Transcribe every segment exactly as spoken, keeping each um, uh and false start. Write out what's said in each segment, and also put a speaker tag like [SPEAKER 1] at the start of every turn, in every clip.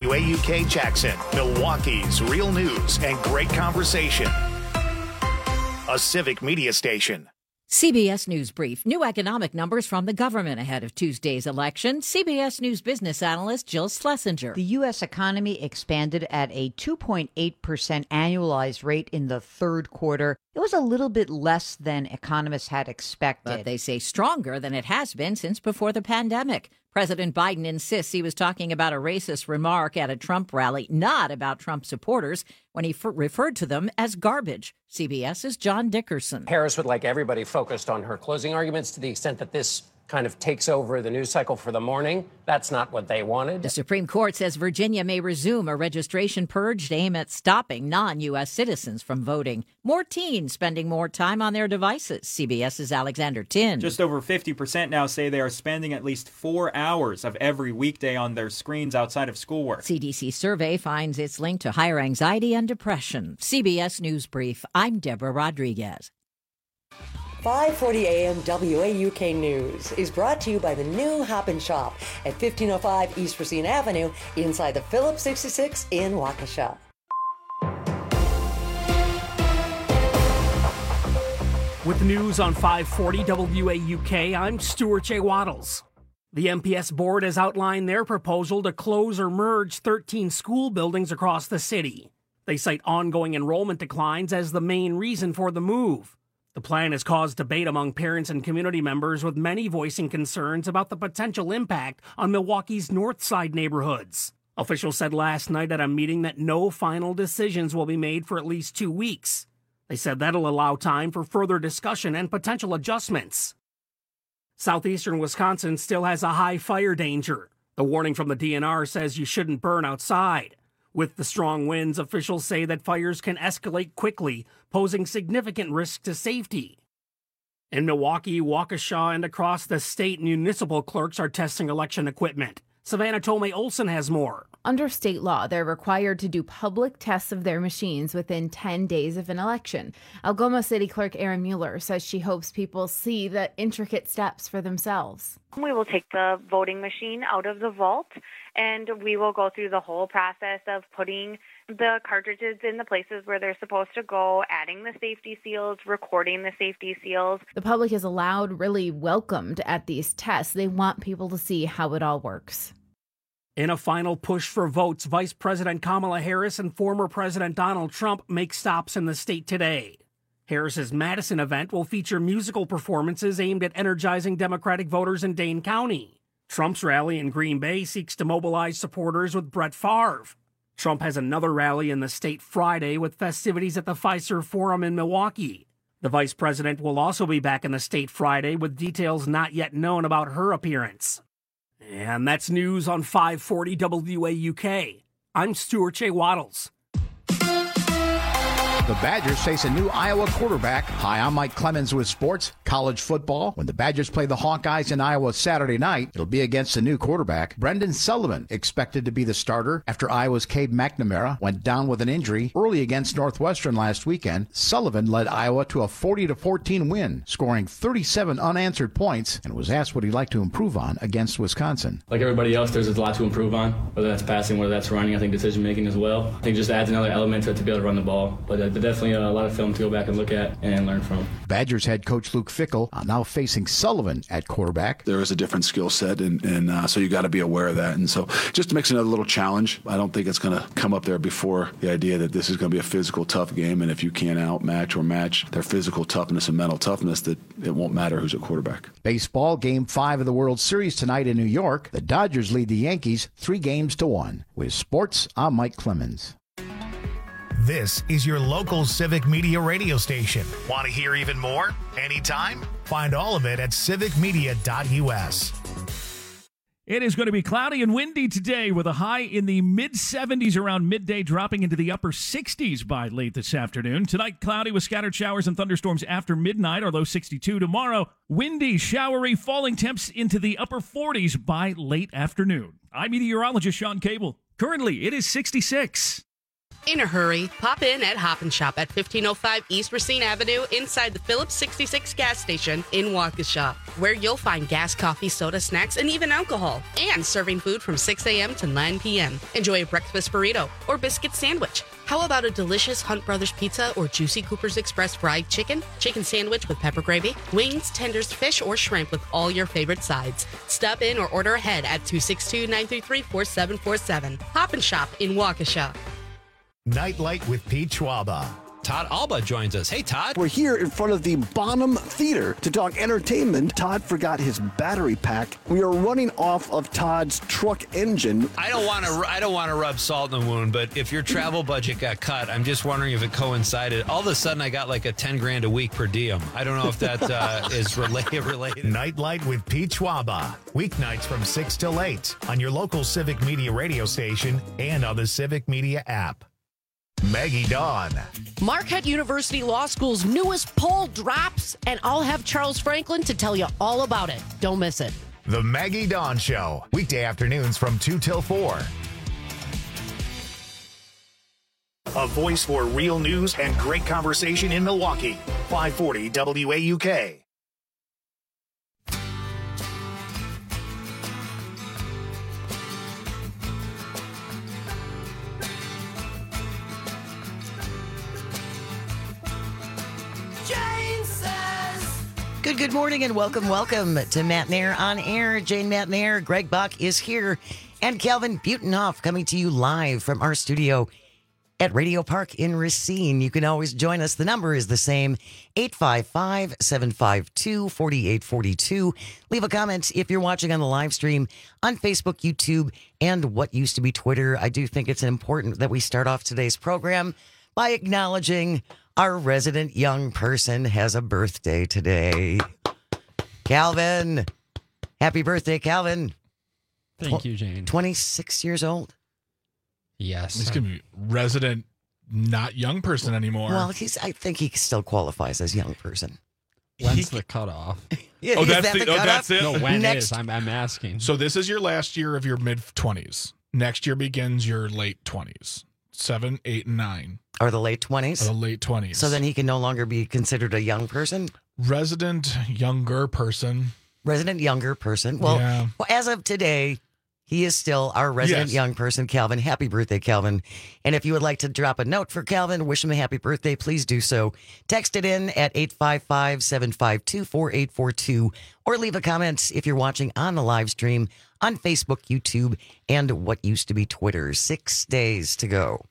[SPEAKER 1] W A U K Jackson, Milwaukee's real news and great conversation. A Civic Media station.
[SPEAKER 2] C B S News Brief. New economic numbers from the government ahead of Tuesday's election. C B S News business analyst Jill Schlesinger.
[SPEAKER 3] The U S economy expanded at a two point eight percent annualized rate in the third quarter. It was a little bit less than economists had expected.
[SPEAKER 2] But they say stronger than it has been since before the pandemic. President Biden insists he was talking about a racist remark at a Trump rally, not about Trump supporters, when he f- referred to them as garbage. CBS's John Dickerson.
[SPEAKER 4] Harris would like everybody focused on her closing arguments to the extent that this kind of takes over the news cycle for the morning. That's not what they wanted.
[SPEAKER 2] The Supreme Court says Virginia may resume a registration purge aimed at stopping non-U S citizens from voting. More teens spending more time on their devices. CBS's Alexander Tin.
[SPEAKER 5] Just over fifty percent now say they are spending at least four hours of every weekday on their screens outside of schoolwork.
[SPEAKER 2] C D C survey finds it's linked to higher anxiety and depression. C B S News Brief. I'm Deborah Rodriguez.
[SPEAKER 6] five forty a.m. W A U K News is brought to you by the new Hop and Shop at fifteen oh five East Racine Avenue inside the Phillips sixty-six in Waukesha.
[SPEAKER 7] With the news on five forty W A U K, I'm Stuart J. Waddles. The M P S board has outlined their proposal to close or merge thirteen school buildings across the city. They cite ongoing enrollment declines as the main reason for the move. The plan has caused debate among parents and community members, with many voicing concerns about the potential impact on Milwaukee's North Side neighborhoods. Officials said last night at a meeting that no final decisions will be made for at least two weeks. They said that'll allow time for further discussion and potential adjustments. Southeastern Wisconsin still has a high fire danger. The warning from the D N R says you shouldn't burn outside. With the strong winds, officials say that fires can escalate quickly, posing significant risk to safety. In Milwaukee, Waukesha, and across the state, municipal clerks are testing election equipment. Savannah Tomei Olson has more.
[SPEAKER 8] Under state law, they're required to do public tests of their machines within ten days of an election. Algoma City Clerk Erin Mueller says she hopes people see the intricate steps for themselves.
[SPEAKER 9] We will take the voting machine out of the vault, and we will go through the whole process of putting the cartridges in the places where they're supposed to go, adding the safety seals, recording the safety seals.
[SPEAKER 8] The public is allowed, really welcomed at these tests. They want people to see how it all works.
[SPEAKER 7] In a final push for votes, Vice President Kamala Harris and former President Donald Trump make stops in the state today. Harris's Madison event will feature musical performances aimed at energizing Democratic voters in Dane County. Trump's rally in Green Bay seeks to mobilize supporters with Brett Favre. Trump has another rally in the state Friday with festivities at the Fiserv Forum in Milwaukee. The vice president will also be back in the state Friday, with details not yet known about her appearance. And that's news on five forty W A U K. I'm Stuart J. Waddles.
[SPEAKER 10] The Badgers face a new Iowa quarterback. Hi, I'm Mike Clemens with sports, college football. When the Badgers play the Hawkeyes in Iowa Saturday night, it'll be against a new quarterback. Brendan Sullivan expected to be the starter after Iowa's Cade McNamara went down with an injury early against Northwestern last weekend. Sullivan led Iowa to a forty to fourteen win, scoring thirty-seven unanswered points, and was asked what he'd like to improve on against Wisconsin.
[SPEAKER 11] Like everybody else, there's a lot to improve on, whether that's passing, whether that's running, I think decision-making as well. I think just adds another element to it to be able to run the ball. But uh, definitely a lot of film to go back and look at and learn from.
[SPEAKER 10] Badgers head coach Luke Fickell uh, now facing Sullivan at quarterback.
[SPEAKER 12] There is a different skill set, and, and uh, so you got to be aware of that. And so just makes another little challenge. I don't think it's going to come up there before the idea that this is going to be a physical, tough game, and if you can't outmatch or match their physical toughness and mental toughness, that it won't matter who's a quarterback.
[SPEAKER 10] Baseball, Game five of the World Series tonight in New York. The Dodgers lead the Yankees three games to one. With sports, I'm Mike Clemens.
[SPEAKER 1] This is your local Civic Media radio station. Want to hear even more? Anytime? Find all of it at civic media dot u s.
[SPEAKER 13] It is going to be cloudy and windy today with a high in the mid seventies around midday, dropping into the upper sixties by late this afternoon. Tonight, cloudy with scattered showers and thunderstorms after midnight, or low sixty-two. Tomorrow, windy, showery, falling temps into the upper forties by late afternoon. I'm meteorologist Sean Cable. Currently, it is sixty-six.
[SPEAKER 14] In a hurry, pop in at Hop and Shop at fifteen oh five East Racine Avenue inside the Phillips sixty-six gas station in Waukesha, where you'll find gas, coffee, soda, snacks, and even alcohol, and serving food from six a.m. to nine p.m. Enjoy a breakfast burrito or biscuit sandwich. How about a delicious Hunt Brothers pizza or juicy Cooper's Express fried chicken, chicken sandwich with pepper gravy, wings, tenders, fish, or shrimp with all your favorite sides? Stop in or order ahead at two six two, nine three three, four seven four seven. Hop and Shop in Waukesha.
[SPEAKER 1] Nightlight with Pete Schwaba.
[SPEAKER 15] Todd Alba joins us. Hey, Todd.
[SPEAKER 16] We're here in front of the Bonham Theater to talk entertainment. Todd forgot his battery pack. We are running off of Todd's truck engine.
[SPEAKER 15] I don't want to. I don't want to rub salt in the wound, but if your travel budget got cut, I'm just wondering if it coincided. All of a sudden, I got like a ten grand a week per diem. I don't know if that uh, is related. Related.
[SPEAKER 1] Nightlight with Pete Schwaba. Weeknights from six till eight on your local Civic Media radio station and on the Civic Media app. Maggie Dawn.
[SPEAKER 17] Marquette University Law School's newest poll drops, and I'll have Charles Franklin to tell you all about it. Don't miss it.
[SPEAKER 1] The Maggie Dawn Show, weekday afternoons from two till four. A voice for real news and great conversation in Milwaukee. five forty W A U K.
[SPEAKER 18] Good, good morning and welcome, welcome to Matt Nair on Air. Jane Matt Nair, Greg Buck is here, and Calvin Butenhoff coming to you live from our studio at Radio Park in Racine. You can always join us. The number is the same, eight five five, seven five two, four eight four two. Leave a comment if you're watching on the live stream on Facebook, YouTube, and what used to be Twitter. I do think it's important that we start off today's program by acknowledging our resident young person has a birthday today. Calvin. Happy birthday, Calvin.
[SPEAKER 19] Thank you, Jane.
[SPEAKER 18] twenty-six years old.
[SPEAKER 19] Yes.
[SPEAKER 20] He's going to be resident, not young person anymore.
[SPEAKER 18] Well, he's. I think he still qualifies as young person.
[SPEAKER 19] When's the cutoff?
[SPEAKER 18] Yeah,
[SPEAKER 20] oh,
[SPEAKER 18] is
[SPEAKER 20] that's
[SPEAKER 18] that
[SPEAKER 20] the,
[SPEAKER 18] the
[SPEAKER 20] oh,
[SPEAKER 18] cutoff?
[SPEAKER 20] that's it.
[SPEAKER 19] No, when
[SPEAKER 18] Next-
[SPEAKER 19] is? I'm, I'm asking.
[SPEAKER 20] So this is your last year of your mid twenties. Next year begins your late twenties. Seven, eight, and nine.
[SPEAKER 18] Or the late twenties?
[SPEAKER 20] Or the late twenties.
[SPEAKER 18] So then he can no longer be considered a young person?
[SPEAKER 20] Resident younger person.
[SPEAKER 18] Resident younger person. Well,
[SPEAKER 20] Yeah.
[SPEAKER 18] well as of today, he is still our resident
[SPEAKER 20] Yes.
[SPEAKER 18] young person, Calvin. Happy birthday, Calvin. And if you would like to drop a note for Calvin, wish him a happy birthday, please do so. Text it in at eight five five, seven five two, four eight four two or leave a comment if you're watching on the live stream on Facebook, YouTube, and what used to be Twitter. Six days to go.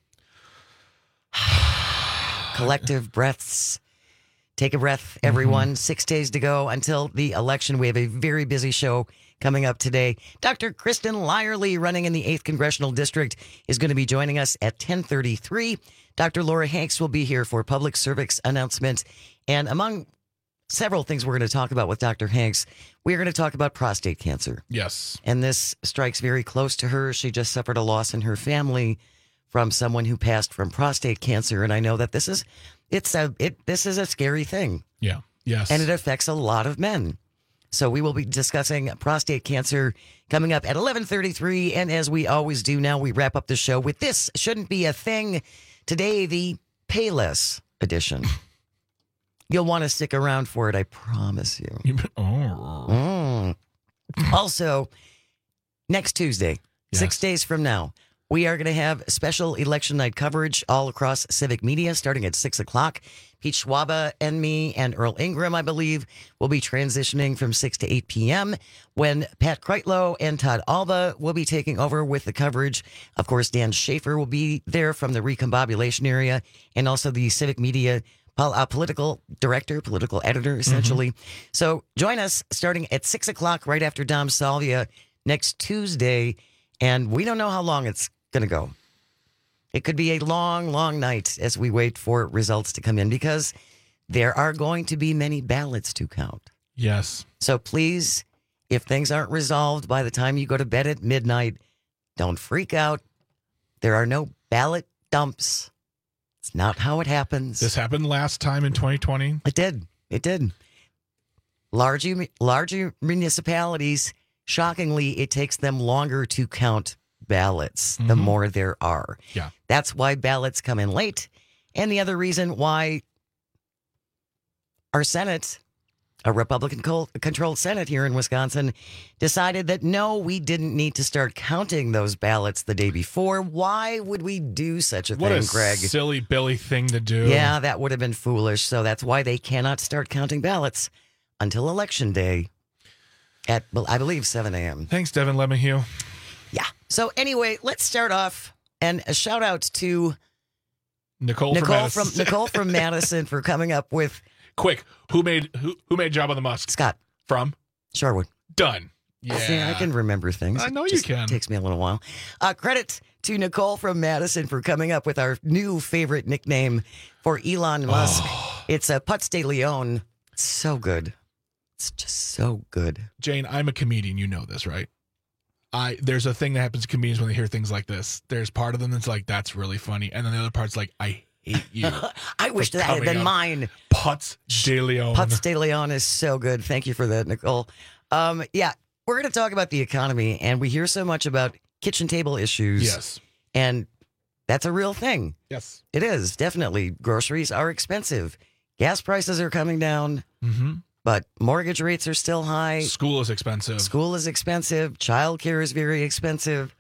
[SPEAKER 18] Collective breaths. Take a breath, everyone. Mm-hmm. Six days to go until the election. We have a very busy show coming up today. Doctor Kristen Lyerly, running in the eighth Congressional District, is going to be joining us at ten thirty-three. Doctor Laura Hanks will be here for public service announcement. And among several things we're going to talk about with Doctor Hanks, we're going to talk about prostate cancer.
[SPEAKER 20] Yes.
[SPEAKER 18] And this strikes very close to her. She just suffered a loss in her family from someone who passed from prostate cancer. And I know that this is, it's a, it, this is a scary thing.
[SPEAKER 20] Yeah. Yes.
[SPEAKER 18] And it affects a lot of men. So we will be discussing prostate cancer coming up at eleven thirty-three. And as we always do now, we wrap up the show with This Shouldn't Be a Thing. Today, the Payless edition. You'll want to stick around for it, I promise you.
[SPEAKER 20] oh.
[SPEAKER 18] Mm. Also, next Tuesday,
[SPEAKER 20] Yes.
[SPEAKER 18] six days from now, we are going to have special election night coverage all across Civic Media starting at six o'clock. Pete Schwaba and me and Earl Ingram, I believe, will be transitioning from six to eight p.m. when Pat Kreitlow and Todd Alba will be taking over with the coverage. Of course, Dan Schaefer will be there from the recombobulation area and also the Civic Media pol- uh, political director, political editor, essentially. Mm-hmm. So join us starting at six o'clock right after Dom Salvia next Tuesday. And we don't know how long it's going to go. It could be a long, long night as we wait for results to come in because there are going to be many ballots to count.
[SPEAKER 20] Yes.
[SPEAKER 18] So please, if things aren't resolved by the time you go to bed at midnight, don't freak out. There are no ballot dumps. It's not how it happens.
[SPEAKER 20] This happened last time in twenty twenty.
[SPEAKER 18] It did. It did. Larger, larger municipalities, shockingly, it takes them longer to count ballots, the
[SPEAKER 20] Mhm.
[SPEAKER 18] more there are.
[SPEAKER 20] Yeah.
[SPEAKER 18] That's why ballots come in late. And the other reason why our Senate, a Republican-controlled Senate here in Wisconsin, decided that no, we didn't need to start counting those ballots the day before. Why would we do such a
[SPEAKER 20] What
[SPEAKER 18] thing,
[SPEAKER 20] a
[SPEAKER 18] Greg?
[SPEAKER 20] silly Billy thing to do.
[SPEAKER 18] Yeah, that would have been foolish. So that's why they cannot start counting ballots until Election Day at, well, I believe, seven a.m.
[SPEAKER 20] Thanks, Devin Lemahue.
[SPEAKER 18] Yeah. So anyway, let's start off, and a shout out to
[SPEAKER 20] Nicole,
[SPEAKER 18] Nicole
[SPEAKER 20] from Madison.
[SPEAKER 18] from Nicole from Madison for coming up with
[SPEAKER 20] Quick, who made who who made Job on the Musk?
[SPEAKER 18] Scott
[SPEAKER 20] from
[SPEAKER 18] Sherwood.
[SPEAKER 20] Done. Yeah,
[SPEAKER 18] See, I can remember things.
[SPEAKER 20] I know
[SPEAKER 18] It
[SPEAKER 20] you
[SPEAKER 18] just
[SPEAKER 20] can.
[SPEAKER 18] Takes me a little while. Uh, credit to Nicole from Madison for coming up with our new favorite nickname for Elon Musk.
[SPEAKER 20] Oh.
[SPEAKER 18] It's a Putz de Leon. It's so good. It's just so good.
[SPEAKER 20] Jane, I'm a comedian. You know this, right? I there's a thing that happens to comedians when they hear things like this. There's part of them that's like, that's really funny, and then the other part's like, I hate you.
[SPEAKER 18] I wish
[SPEAKER 20] for
[SPEAKER 18] that had
[SPEAKER 20] coming
[SPEAKER 18] been
[SPEAKER 20] up.
[SPEAKER 18] mine.
[SPEAKER 20] Putz de Leon.
[SPEAKER 18] Putz de Leon is so good. Thank you for that, Nicole. Um, yeah, we're going to talk about the economy, and we hear so much about kitchen table issues.
[SPEAKER 20] Yes.
[SPEAKER 18] And that's a real thing.
[SPEAKER 20] Yes.
[SPEAKER 18] It is, definitely. Groceries are expensive. Gas prices are coming down,
[SPEAKER 20] Mm-hmm.
[SPEAKER 18] but mortgage rates are still high.
[SPEAKER 20] School is expensive.
[SPEAKER 18] School is expensive. Childcare is very expensive.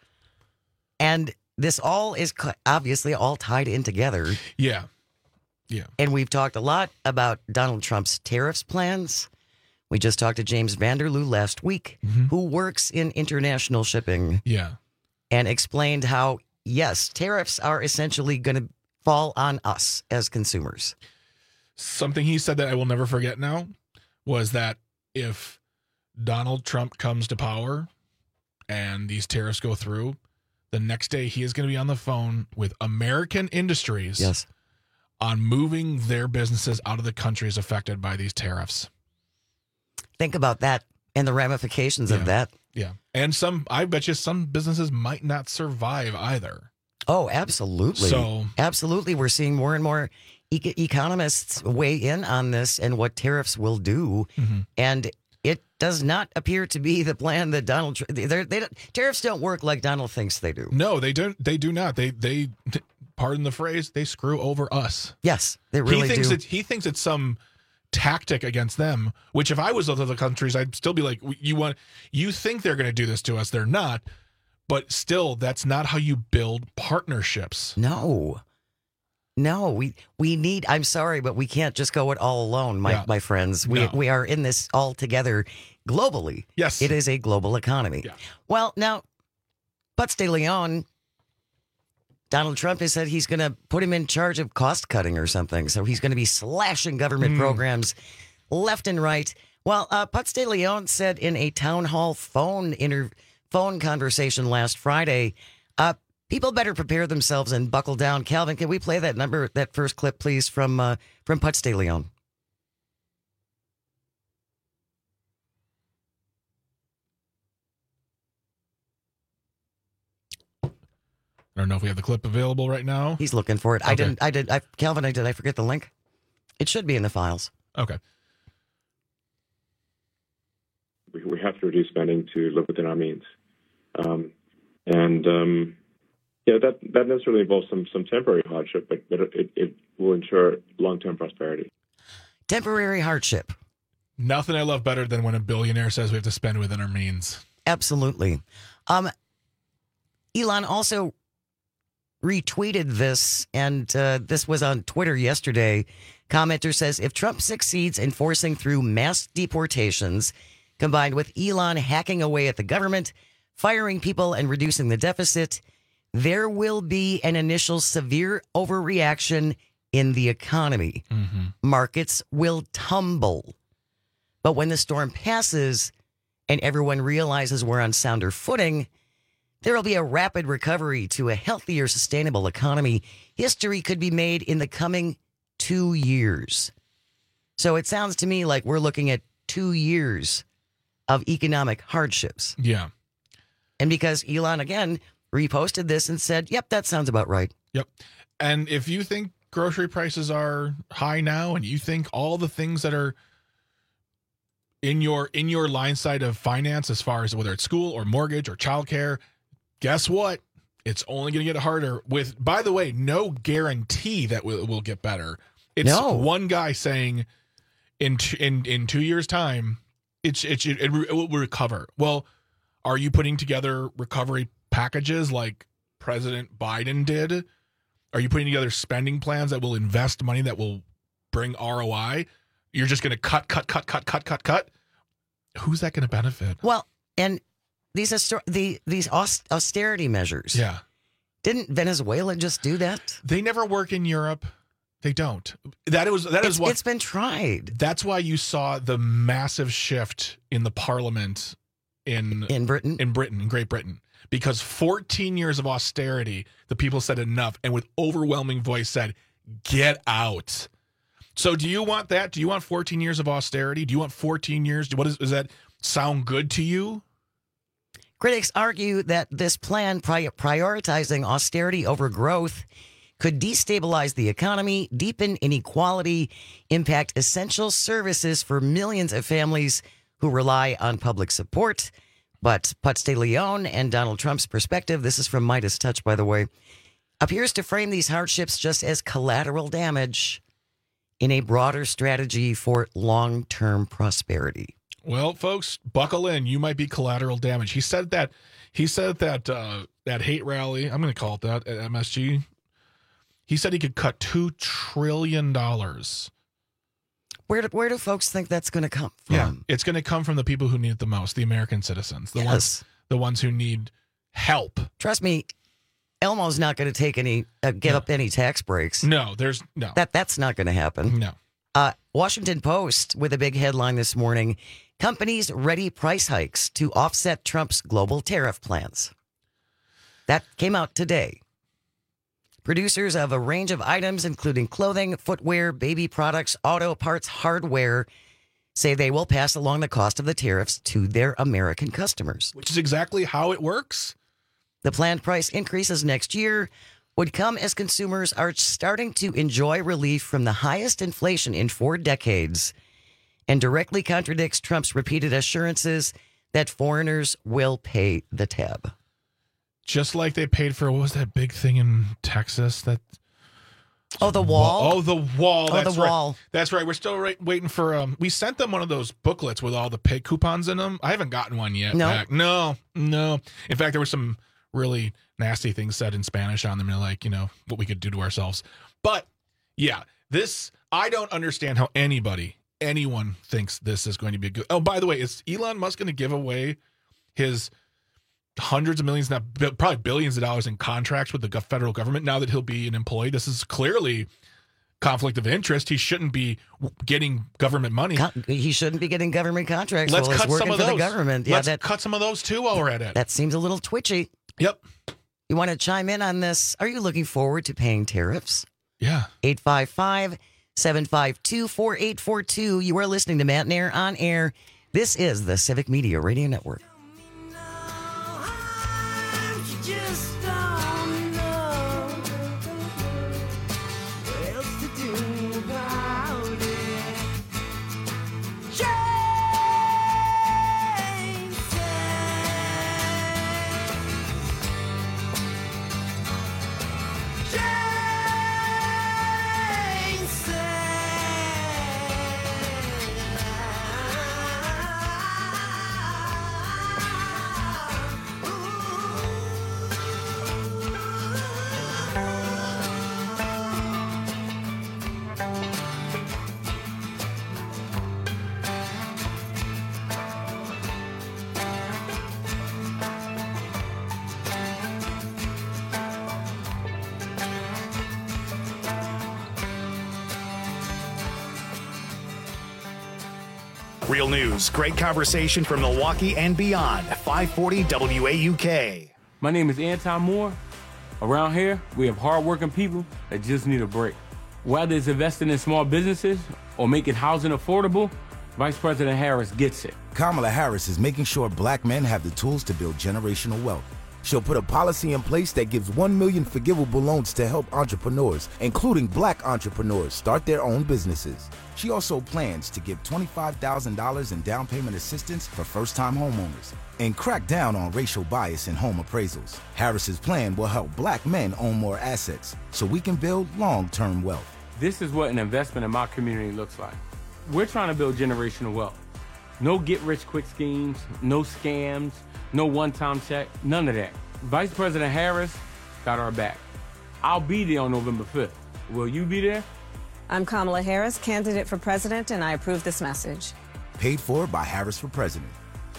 [SPEAKER 18] And this all is co- obviously all tied in together.
[SPEAKER 20] Yeah. Yeah.
[SPEAKER 18] And we've talked a lot about Donald Trump's tariffs plans. We just talked to James Vanderloo last week,
[SPEAKER 20] Mm-hmm.
[SPEAKER 18] who works in international shipping,
[SPEAKER 20] Yeah.
[SPEAKER 18] and explained how, yes, tariffs are essentially going to fall on us as consumers.
[SPEAKER 20] Something he said that I will never forget now was that if Donald Trump comes to power and these tariffs go through, the next day he is going to be on the phone with American industries
[SPEAKER 18] Yes.
[SPEAKER 20] on moving their businesses out of the countries affected by these tariffs.
[SPEAKER 18] Think about that and the ramifications of
[SPEAKER 20] Yeah.
[SPEAKER 18] that.
[SPEAKER 20] Yeah. And some, I bet you some businesses might not survive either.
[SPEAKER 18] Oh, absolutely.
[SPEAKER 20] So-
[SPEAKER 18] absolutely. We're seeing more and more e- economists weigh in on this and what tariffs will do.
[SPEAKER 20] Mm-hmm.
[SPEAKER 18] And it does not appear to be the plan that Donald Trump, they they don't, tariffs don't work like Donald thinks they do.
[SPEAKER 20] No, they don't. They do not. They, they, pardon the phrase, they screw over us.
[SPEAKER 18] Yes, they really
[SPEAKER 20] he thinks
[SPEAKER 18] do.
[SPEAKER 20] It, he thinks it's some tactic against them, which if I was those other countries, I'd still be like, you want, you think they're going to do this to us. They're not. But still, that's not how you build partnerships.
[SPEAKER 18] No. No, we we need, I'm sorry, but we can't just go it all alone, my,
[SPEAKER 20] Yeah.
[SPEAKER 18] my friends. We
[SPEAKER 20] No.
[SPEAKER 18] we are in this all together globally.
[SPEAKER 20] Yes.
[SPEAKER 18] It is a global economy.
[SPEAKER 20] Yeah.
[SPEAKER 18] Well, now, Putz de Leon, Donald Trump has said he's going to put him in charge of cost cutting or something. So he's going to be slashing government
[SPEAKER 20] Mm.
[SPEAKER 18] programs left and right. Well, uh, Putz de Leon said in a town hall phone inter- phone conversation last Friday, uh, people better prepare themselves and buckle down. Calvin, can we play that number, that first clip, please, from uh, from Putz de Leon?
[SPEAKER 20] I don't know if we have the clip available right now.
[SPEAKER 18] He's looking for it. I
[SPEAKER 20] Okay.
[SPEAKER 18] didn't. I did. I, Calvin, I did. I forget the link. It should be in the files.
[SPEAKER 20] Okay.
[SPEAKER 21] We, we have to reduce spending to live within our means. Um, and, um, yeah, that, that necessarily involves some, some temporary hardship, but, but it, it will ensure long-term prosperity.
[SPEAKER 18] Temporary hardship.
[SPEAKER 20] Nothing I love better than when a billionaire says we have to spend within our means.
[SPEAKER 18] Absolutely. Um, Elon also retweeted this, and uh, this was on Twitter yesterday. Commenter says, if Trump succeeds in forcing through mass deportations, combined with Elon hacking away at the government, firing people and reducing the deficit, there will be an initial severe overreaction in the economy.
[SPEAKER 20] Mm-hmm.
[SPEAKER 18] Markets will tumble. But when the storm passes and everyone realizes we're on sounder footing, there will be a rapid recovery to a healthier, sustainable economy. History could be made in the coming two years. So it sounds to me like we're looking at two years of economic hardships.
[SPEAKER 20] Yeah.
[SPEAKER 18] And because Elon, again, reposted this and said, yep, that sounds about right.
[SPEAKER 20] Yep. And if you think grocery prices are high now and you think all the things that are in your in your line side of finance, as far as whether it's school or mortgage or childcare, guess what? It's only going to get harder with, by the way, no guarantee that it will get better. It's
[SPEAKER 18] no.
[SPEAKER 20] one guy saying in t- in in two years' time, it's it, it, it will recover. Well, are you putting together recovery packages like President Biden did? Are you putting together spending plans that will invest money that will bring R O I? You're just going to cut, cut, cut, cut, cut, cut, cut. Who's that going to benefit?
[SPEAKER 18] Well, and these are the these austerity measures.
[SPEAKER 20] Yeah.
[SPEAKER 18] Didn't Venezuela just do that?
[SPEAKER 20] They never work in Europe. They don't. That was that
[SPEAKER 18] it's,
[SPEAKER 20] is what
[SPEAKER 18] it's been tried.
[SPEAKER 20] That's why you saw the massive shift in the parliament in
[SPEAKER 18] in Britain,
[SPEAKER 20] in Britain, in Great Britain, because fourteen years of austerity, the people said enough, and with overwhelming voice said, "Get out." So, do you want that? Do you want fourteen years of austerity? Do you want fourteen years? What is does that sound good to you?
[SPEAKER 18] Critics argue that this plan pri- prioritizing austerity over growth could destabilize the economy, deepen inequality, impact essential services for millions of families who rely on public support. But Putz de Leon and Donald Trump's perspective, this is from Midas Touch, by the way, appears to frame these hardships just as collateral damage in a broader strategy for long-term prosperity.
[SPEAKER 20] Well, folks, buckle in. You might be collateral damage. He said that. He said that uh, that hate rally. I'm going to call it that at M S G. He said he could cut two trillion dollars.
[SPEAKER 18] Where do, where do folks think that's going to come from?
[SPEAKER 20] Yeah, it's going to come from the people who need it the most, the American citizens, the
[SPEAKER 18] yes.
[SPEAKER 20] ones, the ones who need help.
[SPEAKER 18] Trust me, Elmo's not going to take any, uh, give no. up any tax breaks.
[SPEAKER 20] No, there's no.
[SPEAKER 18] That that's not going to happen.
[SPEAKER 20] No.
[SPEAKER 18] Uh, Washington Post with a big headline this morning: companies ready price hikes to offset Trump's global tariff plans. That came out today. Producers of a range of items, including clothing, footwear, baby products, auto parts, hardware, say they will pass along the cost of the tariffs to their American customers.
[SPEAKER 20] Which is exactly how it works.
[SPEAKER 18] The planned price increases next year would come as consumers are starting to enjoy relief from the highest inflation in four decades and directly contradicts Trump's repeated assurances that foreigners will pay the tab.
[SPEAKER 20] Just like they paid for, what was that big thing in Texas? That
[SPEAKER 18] Oh, the wall?
[SPEAKER 20] Oh, the wall.
[SPEAKER 18] Oh,
[SPEAKER 20] That's
[SPEAKER 18] the
[SPEAKER 20] right.
[SPEAKER 18] wall.
[SPEAKER 20] That's right. We're still right, waiting for, um, we sent them one of those booklets with all the pay coupons in them. I haven't gotten one yet.
[SPEAKER 18] No.
[SPEAKER 20] Back. No, no. In fact, there were some really nasty things said in Spanish on them, and like, you know, what we could do to ourselves. But yeah, this, I don't understand how anybody, anyone thinks this is going to be good. Oh, by the way, is Elon Musk going to give away his hundreds of millions, now probably billions of dollars in contracts with the federal government now that he'll be an employee? This is clearly conflict of interest. He shouldn't be getting government money.
[SPEAKER 18] He shouldn't be getting government contracts.
[SPEAKER 20] Let's
[SPEAKER 18] while
[SPEAKER 20] cut
[SPEAKER 18] he's working
[SPEAKER 20] some of
[SPEAKER 18] for
[SPEAKER 20] those.
[SPEAKER 18] The government. Yeah,
[SPEAKER 20] Let's
[SPEAKER 18] that,
[SPEAKER 20] cut some of those too while we're at it.
[SPEAKER 18] That seems a little twitchy.
[SPEAKER 20] Yep.
[SPEAKER 18] You want to chime in on this? Are you looking forward to paying tariffs?
[SPEAKER 20] Yeah.
[SPEAKER 18] eight five five, seven five two, four eight four two. You are listening to Matt Nair on air. This is the Civic Media Radio Network.
[SPEAKER 1] Real news, great conversation from Milwaukee and beyond. five forty W A U K.
[SPEAKER 3] My name is Anton Moore. Around here, we have hardworking people that just need a break. Whether it's investing in small businesses or making housing affordable, Vice President Harris gets it.
[SPEAKER 22] Kamala Harris is making sure black men have the tools to build generational wealth.
[SPEAKER 4] She'll put a policy in place that gives one million forgivable loans to help entrepreneurs, including black entrepreneurs, start their own businesses. She also plans to give twenty-five thousand dollars in down payment assistance for first-time homeowners and crack down on racial bias in home appraisals. Harris's plan will help black men own more assets so we can build long-term wealth.
[SPEAKER 3] This is what an investment in my community looks like. We're trying to build generational wealth. No get-rich-quick schemes, no scams, no one-time check, none of that. Vice President Harris got our back. I'll be there on November fifth. Will you be there?
[SPEAKER 22] I'm Kamala Harris, candidate for president, and I approve this message.
[SPEAKER 4] Paid for by Harris for President.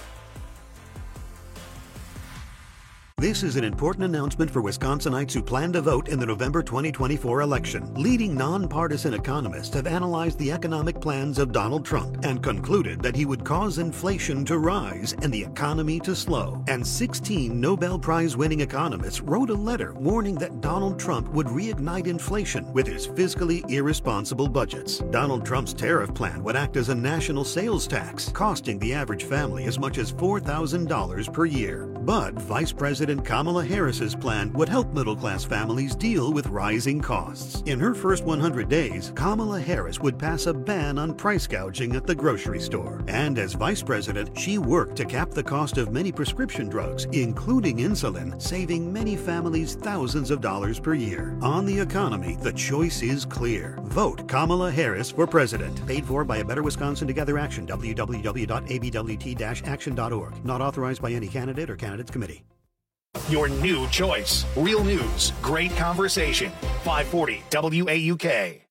[SPEAKER 23] This is an important announcement for Wisconsinites who plan to vote in the November twenty twenty-four election. Leading nonpartisan economists have analyzed the economic plans of Donald Trump and concluded that he would cause inflation to rise and the economy to slow. And sixteen Nobel Prize-winning economists wrote a letter warning that Donald Trump would reignite inflation with his fiscally irresponsible budgets. Donald Trump's tariff plan would act as a national sales tax, costing the average family as much as four thousand dollars per year. But Vice President Kamala Harris's plan would help middle-class families deal with rising costs. In her first one hundred days, Kamala Harris would pass a ban on price gouging at the grocery store. And as vice president, she worked to cap the cost of many prescription drugs, including insulin, saving many families thousands of dollars per year. On the economy, the choice is clear. Vote Kamala Harris for president. Paid for by A Better Wisconsin Together Action, w w w dot a b w t dash action dot org. Not authorized by any candidate or candidates committee.
[SPEAKER 1] Your new choice. Real news. Great conversation. five forty W A U K.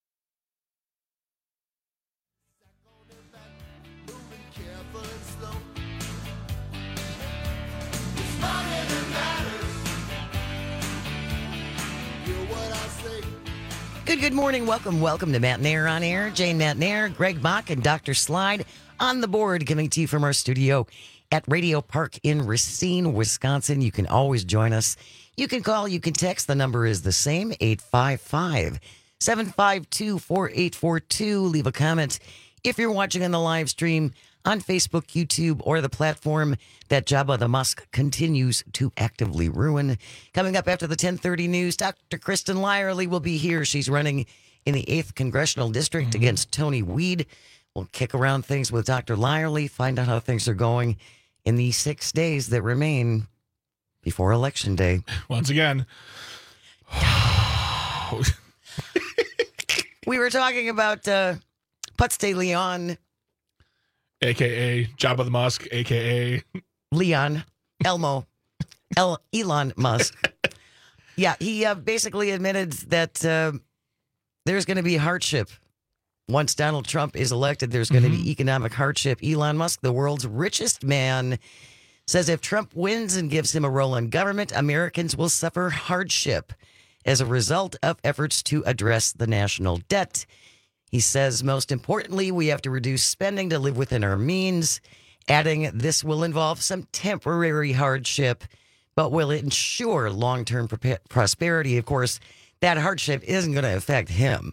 [SPEAKER 18] Good, good morning. Welcome, welcome to Matt Nair on Air. Jane Matt Nair, Greg Bach, and Doctor Slide on the board, coming to you from our studio at Radio Park in Racine, Wisconsin. You can always join us. You can call, you can text. The number is the same, eight five five, seven five two, four eight four two. Leave a comment if you're watching on the live stream on Facebook, YouTube, or the platform that Jabba the Musk continues to actively ruin. Coming up after the ten thirty news, Doctor Kristen Lyerly will be here. She's running in the eighth Congressional District mm-hmm. against Tony Weed. We'll kick around things with Doctor Lyerly, find out how things are going in the six days that remain before Election Day.
[SPEAKER 20] Once again.
[SPEAKER 18] We were talking about uh, Putz de Leon.
[SPEAKER 20] A K A Jabba the Musk, A K A
[SPEAKER 18] Leon, Elmo, El- Elon Musk. Yeah, he uh, basically admitted that uh, there's going to be hardship. Once Donald Trump is elected, there's going to mm-hmm. be economic hardship. Elon Musk, the world's richest man, says if Trump wins and gives him a role in government, Americans will suffer hardship as a result of efforts to address the national debt. He says, most importantly, we have to reduce spending to live within our means, adding this will involve some temporary hardship, but will ensure long-term pro- prosperity. Of course, that hardship isn't going to affect him.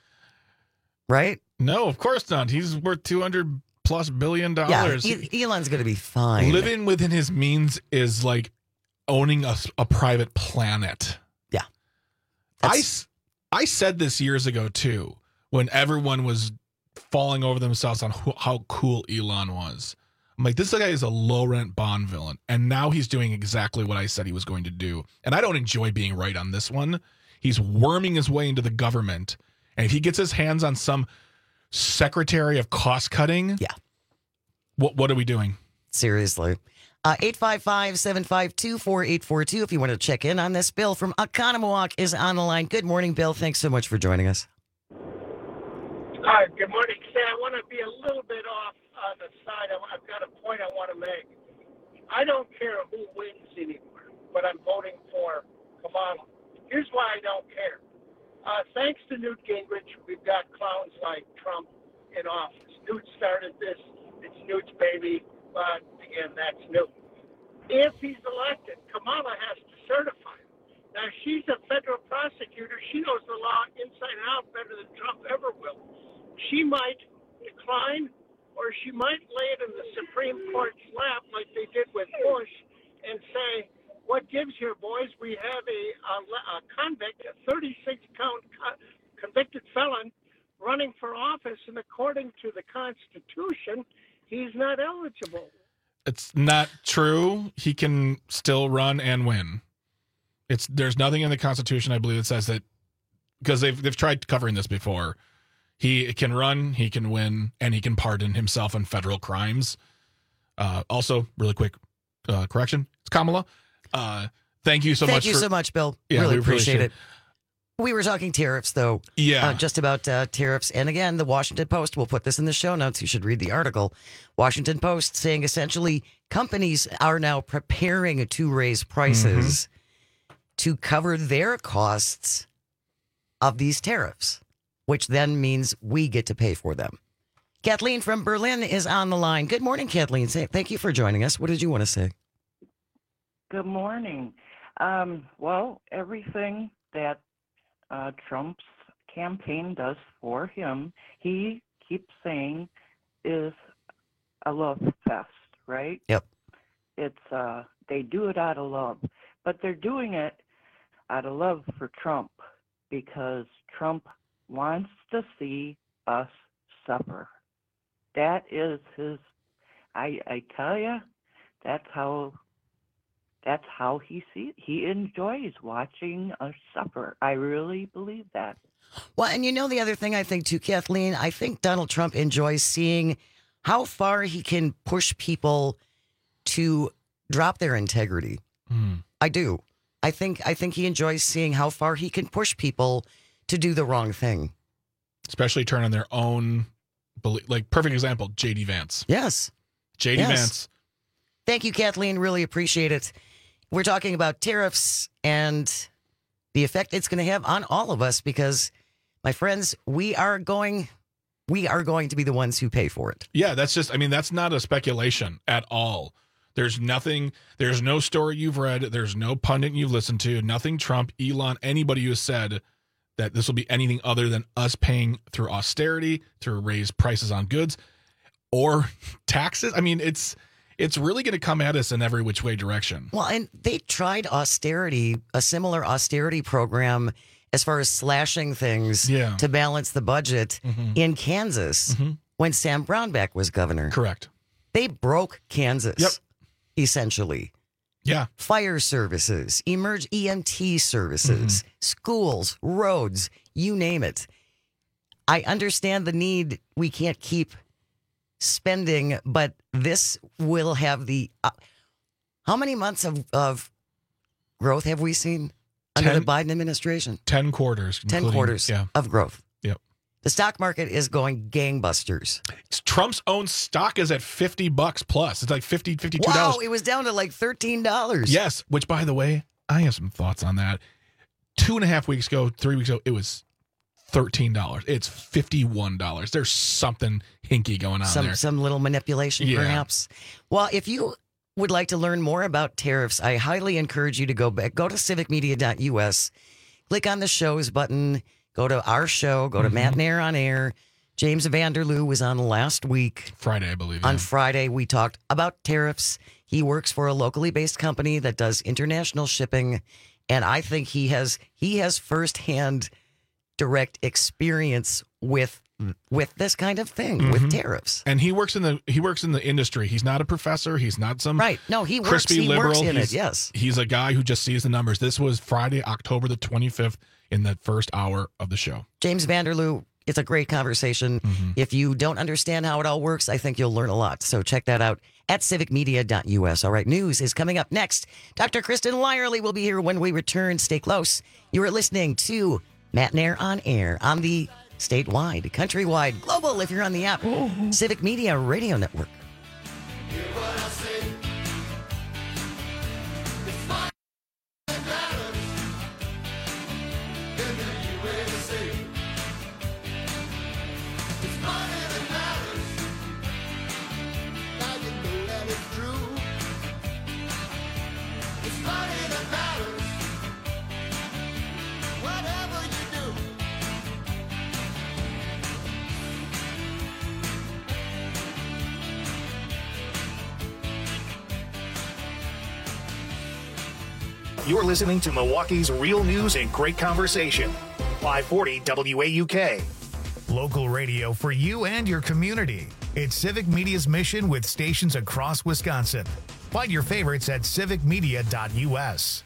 [SPEAKER 18] Right?
[SPEAKER 20] No, of course not. He's worth two hundred plus billion dollars.
[SPEAKER 18] Yeah, e- Elon's going to be fine.
[SPEAKER 20] Living within his means is like owning a, a private planet.
[SPEAKER 18] Yeah.
[SPEAKER 20] I, I said this years ago, too, when everyone was falling over themselves on who, how cool Elon was. I'm like, this guy is a low-rent Bond villain, and now he's doing exactly what I said he was going to do. And I don't enjoy being right on this one. He's worming his way into the government. And if he gets his hands on some secretary of cost cutting,
[SPEAKER 18] yeah,
[SPEAKER 20] what what are we doing?
[SPEAKER 18] Seriously. Uh, eight five five, seven five two, four eight four two if you want to check in on this. Bill from Oconomowoc is on the line. Good morning, Bill. Thanks so much for joining us.
[SPEAKER 24] Hi, good morning. Say, I want to be a little bit off on the side. I, I've got a point I want to make. I don't care who wins anymore, but I'm voting for Kamala. Here's why I don't care. Uh, thanks to Newt Gingrich, we've got clowns like Trump in office. Newt started this. It's Newt's baby. But, again, that's Newt. If he's elected, Kamala has to certify him. Now, she's a federal prosecutor. She knows the law inside and out better than Trump ever will. She might decline, or she might lay it in the Supreme Court's lap like they did with Bush and say, what gives here, boys? We have a, a, a convict, a thirty-six count co- convicted felon running for office, and according to the Constitution, he's not eligible.
[SPEAKER 20] It's not true. He can still run and win. It's there's nothing in the Constitution, I believe, that says that, because they've they've tried covering this before. He can run, he can win, and he can pardon himself on federal crimes. Uh, also, really quick uh, correction: it's Kamala. Uh, thank you so
[SPEAKER 18] thank
[SPEAKER 20] much.
[SPEAKER 18] Thank you
[SPEAKER 20] for,
[SPEAKER 18] so much, Bill.
[SPEAKER 20] Yeah,
[SPEAKER 18] really
[SPEAKER 20] we
[SPEAKER 18] appreciate
[SPEAKER 20] appreciate
[SPEAKER 18] it. We were talking tariffs, though.
[SPEAKER 20] Yeah.
[SPEAKER 18] Uh, just about uh, tariffs. And again, the Washington Post, we'll put this in the show notes. You should read the article. Washington Post saying essentially companies are now preparing to raise prices mm-hmm. to cover their costs of these tariffs, which then means we get to pay for them. Kathleen from Berlin is on the line. Good morning, Kathleen. Thank you for joining us. What did you want to say?
[SPEAKER 2] Good morning. Um, well, everything that uh, Trump's campaign does for him, he keeps saying is a love fest, right?
[SPEAKER 18] Yep.
[SPEAKER 2] It's uh, they do it out of love, but they're doing it out of love for Trump because Trump wants to see us suffer. That is his. I I tell you, that's how. That's how he sees. He enjoys watching us suffer. I really believe that.
[SPEAKER 18] Well, and you know the other thing I think too, Kathleen, I think Donald Trump enjoys seeing how far he can push people to drop their integrity.
[SPEAKER 20] Mm.
[SPEAKER 18] I do. I think I think he enjoys seeing how far he can push people to do the wrong thing.
[SPEAKER 20] Especially turn on their own belief. Like, perfect example, J D Vance.
[SPEAKER 18] Yes.
[SPEAKER 20] J D
[SPEAKER 18] yes.
[SPEAKER 20] Vance.
[SPEAKER 18] Thank you, Kathleen. Really appreciate it. We're talking about tariffs and the effect it's going to have on all of us because, my friends, we are going we are going to be the ones who pay for it.
[SPEAKER 20] Yeah, that's just, I mean, that's not a speculation at all. There's nothing, there's no story you've read, there's no pundit you've listened to, nothing Trump, Elon, anybody who has said that this will be anything other than us paying through austerity, to raise prices on goods or taxes. I mean, it's it's really going to come at us in every which way direction.
[SPEAKER 18] Well, and they tried austerity, a similar austerity program as far as slashing things
[SPEAKER 20] yeah.
[SPEAKER 18] to balance the budget
[SPEAKER 20] mm-hmm.
[SPEAKER 18] in Kansas
[SPEAKER 20] mm-hmm.
[SPEAKER 18] when Sam Brownback was governor.
[SPEAKER 20] Correct.
[SPEAKER 18] They broke Kansas,
[SPEAKER 20] yep.
[SPEAKER 18] essentially.
[SPEAKER 20] Yeah.
[SPEAKER 18] Fire services, emerge E M T services,
[SPEAKER 20] mm-hmm.
[SPEAKER 18] schools, roads, you name it. I understand the need. We can't keep spending, but this will have the... Uh, how many months of, of growth have we seen under
[SPEAKER 20] ten,
[SPEAKER 18] the Biden administration?
[SPEAKER 20] Ten quarters.
[SPEAKER 18] Ten quarters
[SPEAKER 20] yeah.
[SPEAKER 18] of growth.
[SPEAKER 20] Yep.
[SPEAKER 18] The stock market is going gangbusters.
[SPEAKER 20] It's Trump's own stock is at fifty bucks plus. It's like fifty, fifty-two dollars.
[SPEAKER 18] Wow, it was down to like thirteen dollars.
[SPEAKER 20] Yes, which, by the way, I have some thoughts on that. Two and a half weeks ago, three weeks ago, it was thirteen dollars. It's fifty-one dollars. There's something hinky going on
[SPEAKER 18] some,
[SPEAKER 20] there.
[SPEAKER 18] Some little manipulation,
[SPEAKER 20] yeah.
[SPEAKER 18] perhaps. Well, if you would like to learn more about tariffs, I highly encourage you to go back. Go to civic media dot U S, click on the shows button, go to our show, go to mm-hmm. Matt Nair on Air. James Vanderloo was on last week.
[SPEAKER 20] Friday, I believe.
[SPEAKER 18] On
[SPEAKER 20] yeah.
[SPEAKER 18] Friday, we talked about tariffs. He works for a locally based company that does international shipping, and I think he has he has firsthand direct experience with with this kind of thing, mm-hmm. with tariffs.
[SPEAKER 20] And he works in the he works in the industry. He's not a professor. He's not some
[SPEAKER 18] right. No, he works.
[SPEAKER 20] crispy
[SPEAKER 18] He
[SPEAKER 20] liberal.
[SPEAKER 18] works in
[SPEAKER 20] he's,
[SPEAKER 18] it. Yes,
[SPEAKER 20] he's a guy who just sees the numbers. This was Friday, October the twenty-fifth, in the first hour of the show.
[SPEAKER 18] James Vanderloo. It's a great conversation.
[SPEAKER 20] Mm-hmm.
[SPEAKER 18] If you don't understand how it all works, I think you'll learn a lot. So check that out at civic media dot U S. All right, news is coming up next. Doctor Kristen Lyerly will be here when we return. Stay close. You are listening to Matt Nair on Air on the statewide, countrywide, global, if you're on the app, mm-hmm. Civic Media Radio Network.
[SPEAKER 1] You're listening to Milwaukee's real news and great conversation. five forty W A U K. Local radio for you and your community. It's Civic Media's mission with stations across Wisconsin. Find your favorites at civic media dot U S.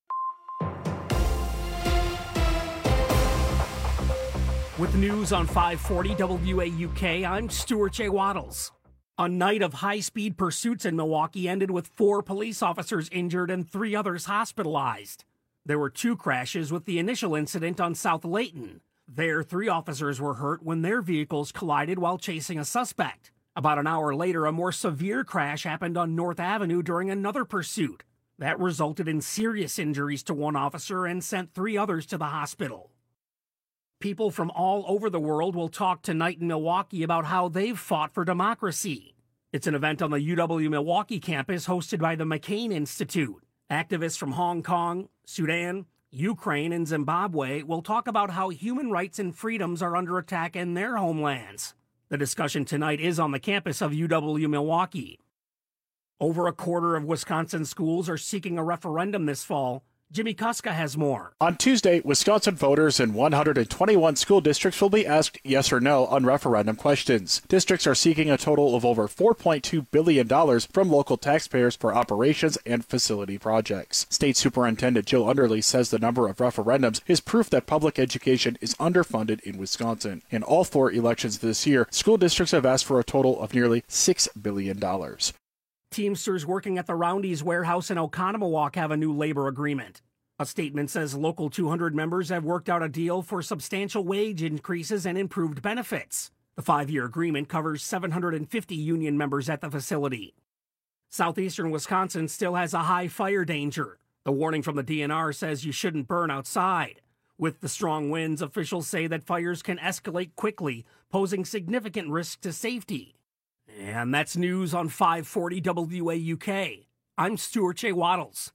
[SPEAKER 7] With the news on five forty W A U K, I'm Stuart J. Waddles. A night of high-speed pursuits in Milwaukee ended with four police officers injured and three others hospitalized. There were two crashes, with the initial incident on South Layton. There, three officers were hurt when their vehicles collided while chasing a suspect. About an hour later, a more severe crash happened on North Avenue during another pursuit. That resulted in serious injuries to one officer and sent three others to the hospital. People from all over the world will talk tonight in Milwaukee about how they've fought for democracy. It's an event on the U W Milwaukee campus hosted by the McCain Institute. Activists from Hong Kong, Sudan, Ukraine, and Zimbabwe will talk about how human rights and freedoms are under attack in their homelands. The discussion tonight is on the campus of U W Milwaukee. Over a quarter of Wisconsin schools are seeking a referendum this fall. Jimmy Kuska has more.
[SPEAKER 5] On Tuesday, Wisconsin voters in one hundred twenty-one school districts will be asked yes or no on referendum questions. Districts are seeking a total of over four point two billion dollars from local taxpayers for operations and facility projects. State Superintendent Jill Underly says the number of referendums is proof that public education is underfunded in Wisconsin. In all four elections this year, school districts have asked for a total of nearly six billion dollars.
[SPEAKER 7] Teamsters working at the Roundy's warehouse in Oconomowoc have a new labor agreement. A statement says local two hundred members have worked out a deal for substantial wage increases and improved benefits. The five-year agreement covers seven hundred fifty union members at the facility. Southeastern Wisconsin still has a high fire danger. The warning from the D N R says you shouldn't burn outside. With the strong winds, officials say that fires can escalate quickly, posing significant risk to safety. And that's news on five forty W A U K. I'm Stuart J. Waddles.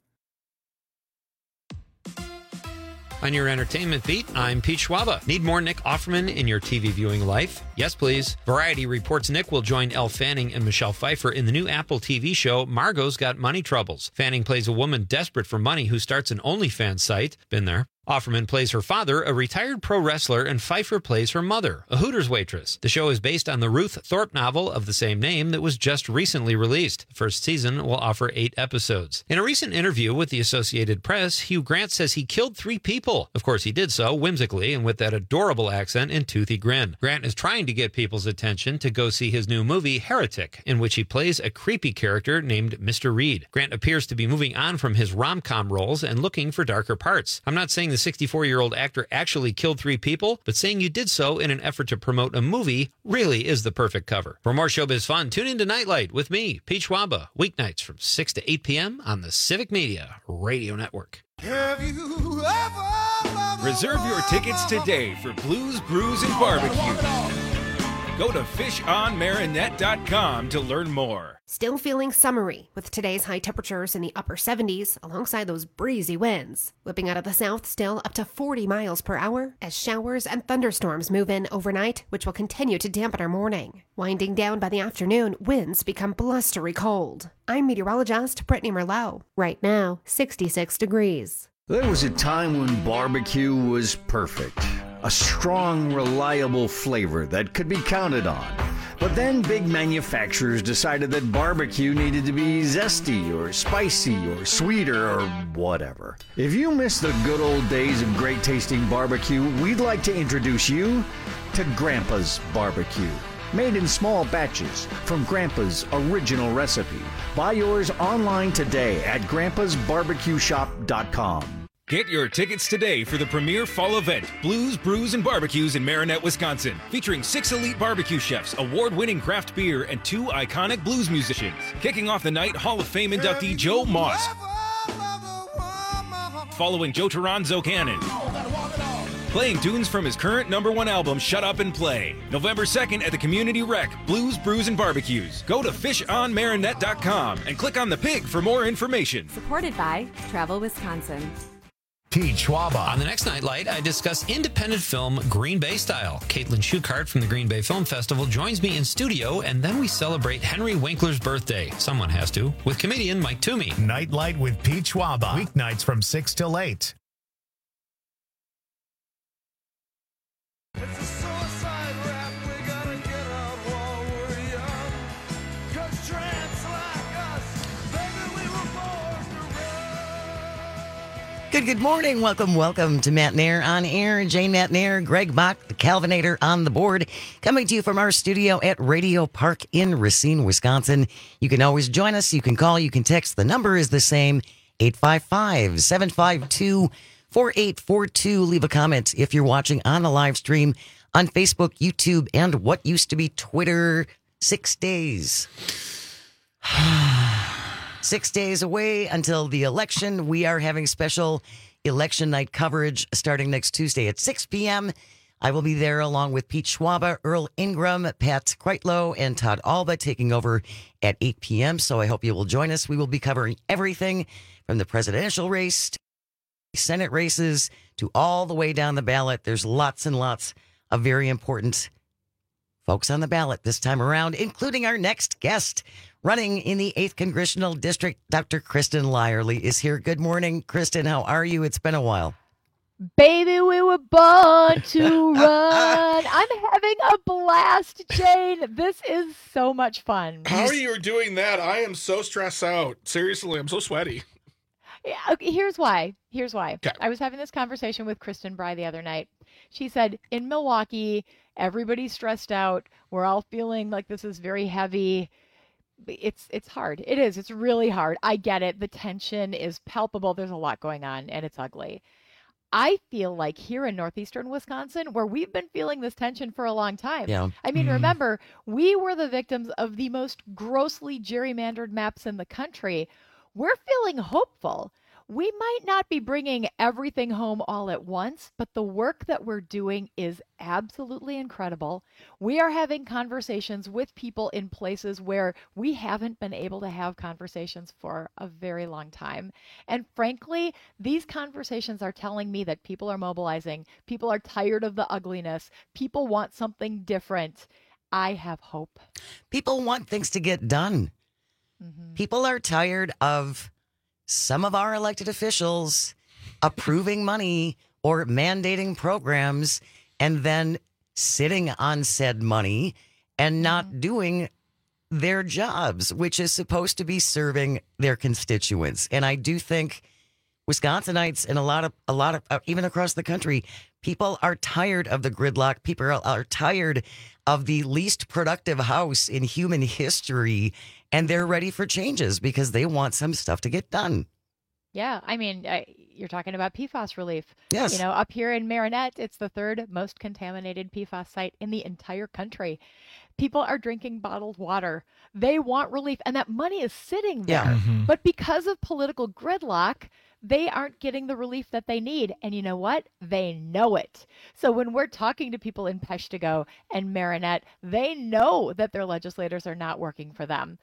[SPEAKER 15] On your entertainment beat, I'm Pete Schwaba. Need more Nick Offerman in your T V viewing life? Yes, please. Variety reports Nick will join Elle Fanning and Michelle Pfeiffer in the new Apple T V show Margot's Got Money Troubles. Fanning plays a woman desperate for money who starts an OnlyFans site. Been there. Offerman plays her father, a retired pro wrestler, and Pfeiffer plays her mother, a Hooters waitress. The show is based on the Ruth Thorpe novel of the same name that was just recently released. The first season will offer eight episodes. In a recent interview with the Associated Press, Hugh Grant says he killed three people. Of course, he did so whimsically and with that adorable accent and toothy grin. Grant is trying to get people's attention to go see his new movie, Heretic, in which he plays a creepy character named Mister Reed. Grant appears to be moving on from his rom-com roles and looking for darker parts. I'm not saying the sixty-four-year-old actor actually killed three people, but saying you did so in an effort to promote a movie really is the perfect cover. For more showbiz fun, tune into Nightlight with me, Pete Schwaba, weeknights from six to eight p.m. on the Civic Media Radio Network.
[SPEAKER 6] Have you ever... Reserve your tickets today for Blues, Brews, and Barbecue. Go to fish on marinette dot com to learn more.
[SPEAKER 8] Still feeling summery with today's high temperatures in the upper seventies alongside those breezy winds. Whipping out of the south still up to forty miles per hour as showers and thunderstorms move in overnight, which will continue to dampen our morning. Winding down by the afternoon, winds become blustery cold. I'm meteorologist Brittany Merlot. Right now, sixty-six degrees.
[SPEAKER 9] There was a time when barbecue was perfect. A strong, reliable flavor that could be counted on. But then big manufacturers decided that barbecue needed to be zesty or spicy or sweeter or whatever. If you miss the good old days of great tasting barbecue, we'd like to introduce you to Grandpa's Barbecue. Made in small batches from Grandpa's original recipe. Buy yours online today at grandpas barbecue shop dot com.
[SPEAKER 6] Get your tickets today for the premier fall event, Blues, Brews, and Barbecues in Marinette, Wisconsin, featuring six elite barbecue chefs, award-winning craft beer, and two iconic blues musicians. Kicking off the night, Hall of Fame inductee Joe Moss, following Joe Toronzo Cannon, playing tunes from his current number one album, Shut Up and Play. November second at the Community Rec, Blues, Brews, and Barbecues. Go to fish on marinette dot com and click on the pig for more information.
[SPEAKER 25] Supported by Travel Wisconsin.
[SPEAKER 1] Pete Schwaba.
[SPEAKER 15] On the next Nightlight, I discuss independent film Green Bay Style. Caitlin Schuchart from the Green Bay Film Festival joins me in studio, and then we celebrate Henry Winkler's birthday. Someone has to, with comedian Mike Toomey.
[SPEAKER 1] Nightlight with Pete Schwaba. Weeknights from six till eight.
[SPEAKER 18] Good, good morning. Welcome, welcome to Matt Nair on air. Jane Matt Nair, Greg Bach, the Calvinator on the board, coming to you from our studio at Radio Park in Racine, Wisconsin. You can always join us. You can call, you can text. The number is the same, eight five five, seven five two, four eight four two. Leave a comment if you're watching on the live stream on Facebook, YouTube, and what used to be Twitter. Six days. Six days away until the election. We are having special election night coverage starting next Tuesday at six p.m. I will be there along with Pete Schwaba, Earl Ingram, Pat Kreitlow, and Todd Alba taking over at eight p.m. So I hope you will join us. We will be covering everything from the presidential race to Senate races to all the way down the ballot. There's lots and lots of very important folks on the ballot this time around, including our next guest. Running in the eighth Congressional District, Doctor Kristen Lyerly is here. Good morning, Kristen. How are you? It's been a while.
[SPEAKER 10] Baby, we were born to run. I'm having a blast, Jane. This is so much fun.
[SPEAKER 20] How are you doing that? I am so stressed out. Seriously, I'm so sweaty.
[SPEAKER 10] Yeah, okay, here's why. Here's why.
[SPEAKER 20] Okay.
[SPEAKER 10] I was having this conversation with Kristen Bry the other night. She said, in Milwaukee, everybody's stressed out. We're all feeling like this is very heavy. It's it's hard. It is. It's really hard. I get it. The tension is palpable. There's a lot going on, and it's ugly. I feel like here in northeastern Wisconsin, where we've been feeling this tension for a long time.
[SPEAKER 18] Yeah.
[SPEAKER 10] I mean,
[SPEAKER 18] Mm.
[SPEAKER 10] remember, we were the victims of the most grossly gerrymandered maps in the country. We're feeling hopeful. We might not be bringing everything home all at once, but the work that we're doing is absolutely incredible. We are having conversations with people in places where we haven't been able to have conversations for a very long time. And frankly, these conversations are telling me that people are mobilizing. People are tired of the ugliness. People want something different. I have hope.
[SPEAKER 18] People want things to get done.
[SPEAKER 10] Mm-hmm.
[SPEAKER 18] People are tired of some of our elected officials approving money or mandating programs and then sitting on said money and not doing their jobs, which is supposed to be serving their constituents. And I do think Wisconsinites and a lot of, a lot of, uh, even across the country, people are tired of the gridlock. People are, are tired of the least productive house in human history, and they're ready for changes because they want some stuff to get done.
[SPEAKER 10] Yeah, I mean, I, you're talking about P FAS relief.
[SPEAKER 18] Yes.
[SPEAKER 10] You know, up here in Marinette, it's the third most contaminated P FAS site in the entire country. People are drinking bottled water. They want relief, and that money is sitting there.
[SPEAKER 18] Yeah.
[SPEAKER 20] Mm-hmm.
[SPEAKER 10] But because of political gridlock, they aren't getting the relief that they need. And you know what? They know it. So when we're talking to people in Peshtigo and Marinette, they know that their legislators are not working for them.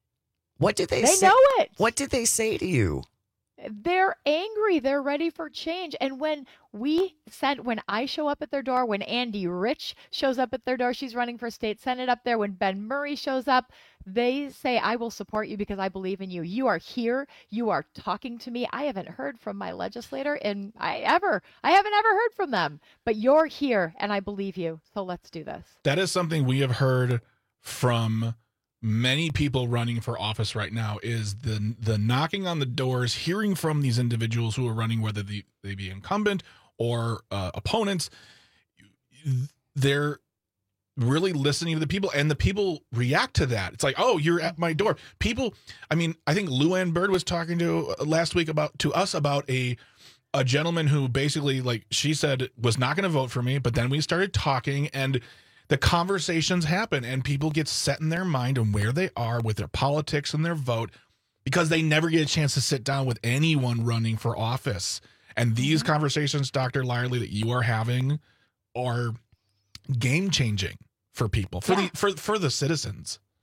[SPEAKER 18] What do they,
[SPEAKER 10] They
[SPEAKER 18] say?
[SPEAKER 10] know it.
[SPEAKER 18] What did they say to you?
[SPEAKER 10] They're angry. They're ready for change. And when we send, when I show up at their door, when Andy Rich shows up at their door, she's running for state senate up there. When Ben Murray shows up, they say, I will support you because I believe in you. You are here. You are talking to me. I haven't heard from my legislator and I ever, I haven't ever heard from them, but you're here and I believe you. So let's do this.
[SPEAKER 20] That is something we have heard from many people running for office right now, is the the knocking on the doors, hearing from these individuals who are running, whether they, they be incumbent or uh, opponents. They're really listening to the people, and the people react to that. It's like, oh, you're at my door. People, I mean, I think Luann Bird was talking to uh, last week about to us about a a gentleman who basically, like she said, was not going to vote for me, but then we started talking and the conversations happen and people get set in their mind on where they are with their politics and their vote because they never get a chance to sit down with anyone running for office. And these mm-hmm. conversations, Doctor Lyerly, that you are having are game changing for people, for
[SPEAKER 10] yeah.
[SPEAKER 20] the for for the citizens.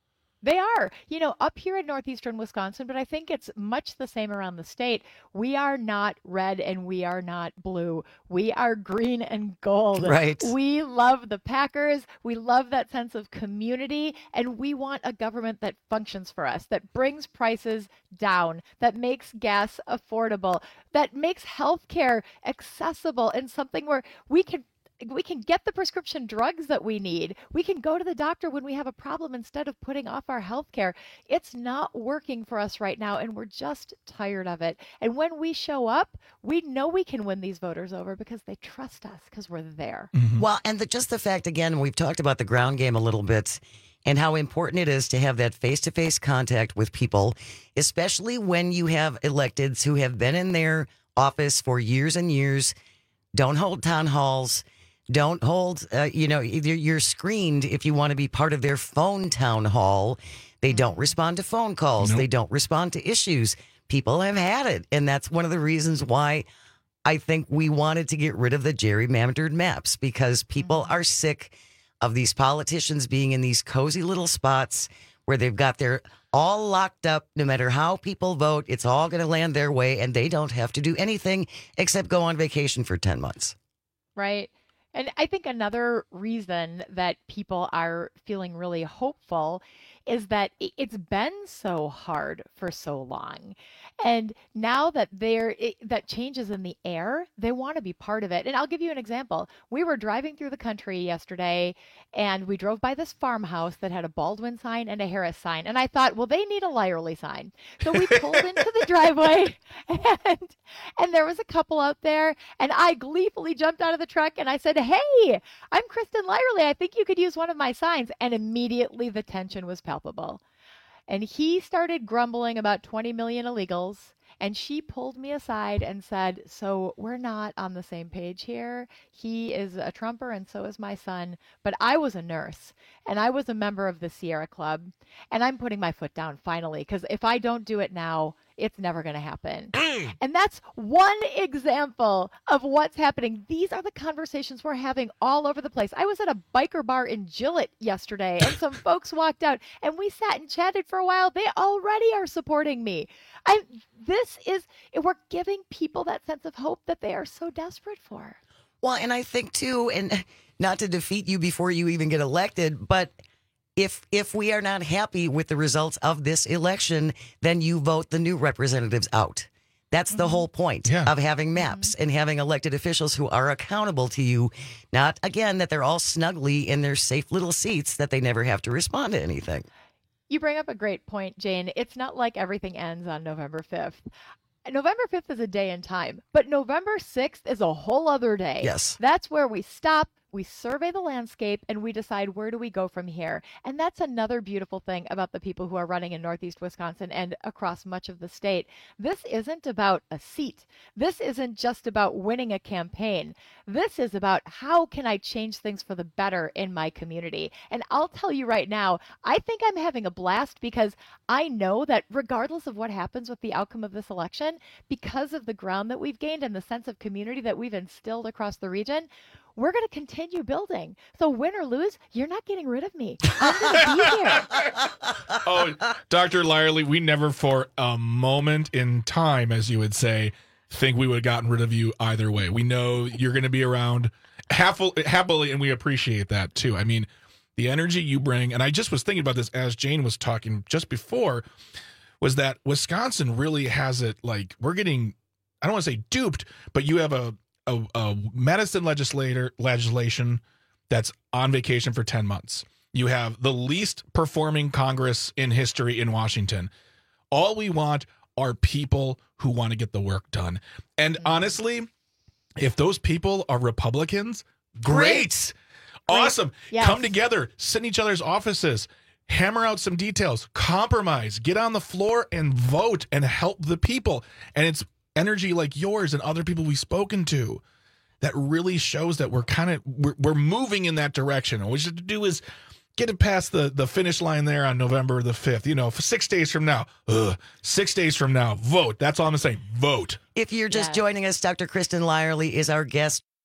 [SPEAKER 10] They are. You know, up here in northeastern Wisconsin, but I think it's much the same around the state. We are not red and we are not blue. We are green and gold.
[SPEAKER 18] Right.
[SPEAKER 10] We love the Packers. We love that sense of community, and we want a government that functions for us, that brings prices down, that makes gas affordable, that makes healthcare accessible and something where we can we can get the prescription drugs that we need. We can go to the doctor when we have a problem instead of putting off our health care. It's not working for us right now, and we're just tired of it. And when we show up, we know we can win these voters over because they trust us because we're there.
[SPEAKER 18] Mm-hmm. Well, and the, just the fact, again, we've talked about the ground game a little bit and how important it is to have that face-to-face contact with people, especially when you have electeds who have been in their office for years and years, don't hold town halls, Don't hold, uh, you know, either you're screened if you want to be part of their phone town hall. They don't respond to phone calls. Nope. They don't respond to issues. People have had it. And that's one of the reasons why I think we wanted to get rid of the gerrymandered maps, because people are sick of these politicians being in these cozy little spots where they've got their all locked up. No matter how people vote, it's all going to land their way, and they don't have to do anything except go on vacation for ten months.
[SPEAKER 10] Right. And I think another reason that people are feeling really hopeful is that it's been so hard for so long. And now that there that change is in the air, they want to be part of it. And I'll give you an example. We were driving through the country yesterday, and we drove by this farmhouse that had a Baldwin sign and a Harris sign. And I thought, well, they need a Lyerly sign. So we pulled into the driveway, and, and there was a couple out there, and I gleefully jumped out of the truck, and I said, hey, I'm Kristen Lyerly. I think you could use one of my signs. And immediately the tension was palpable. And he started grumbling about twenty million illegals. And she pulled me aside and said, so we're not on the same page here. He is a Trumper and so is my son. But I was a nurse and I was a member of the Sierra Club. And I'm putting my foot down finally, because if I don't do it now, it's never going to happen. And that's one example of what's happening. These are the conversations we're having all over the place. I was at a biker bar in Gillette yesterday, and some folks walked out, and we sat and chatted for a while. They already are supporting me. I, this is, we're giving people that sense of hope that they are so desperate for.
[SPEAKER 18] Well, and I think, too, and not to defeat you before you even get elected, but If if we are not happy with the results of this election, then you vote the new representatives out. That's the mm-hmm. whole point yeah. of having maps mm-hmm. and having elected officials who are accountable to you. Not, again, that they're all snugly in their safe little seats, that they never have to respond to anything.
[SPEAKER 10] You bring up a great point, Jane. It's not like everything ends on November fifth. November fifth is a day in time, but November sixth is a whole other day.
[SPEAKER 18] Yes.
[SPEAKER 10] That's where we stop, we survey the landscape, and we decide where do we go from here. And that's another beautiful thing about the people who are running in Northeast Wisconsin and across much of the state. This isn't about a seat. This isn't just about winning a campaign. This is about how can I change things for the better in my community. And I'll tell you right now, I think I'm having a blast because I know that regardless of what happens with the outcome of this election, because of the ground that we've gained and the sense of community that we've instilled across the region, we're going to continue building. So win or lose, you're not getting rid of me. I'm going to be here.
[SPEAKER 20] Oh, Doctor Lyerly, we never for a moment in time, as you would say, think we would have gotten rid of you either way. We know you're going to be around happily, and we appreciate that too. I mean, the energy you bring, and I just was thinking about this as Jane was talking just before, was that Wisconsin really has it like we're getting, I don't want to say duped, but you have a A, a medicine legislator legislation that's on vacation for ten months. You have the least performing Congress in history in Washington. All we want are people who want to get the work done. And honestly, if those people are Republicans, great. great. Awesome.
[SPEAKER 10] Yes.
[SPEAKER 20] Come together, sit in each other's offices, hammer out some details, compromise, get on the floor and vote and help the people. And it's energy like yours and other people we've spoken to that really shows that we're kind of we're, we're moving in that direction. All we have to do is get it past the the finish line there on November the fifth. You know, for six days from now, ugh, six days from now, vote. That's all I'm saying. Vote.
[SPEAKER 18] If you're just
[SPEAKER 10] yes.
[SPEAKER 18] joining us, Doctor Kristen Lyerly is our guest.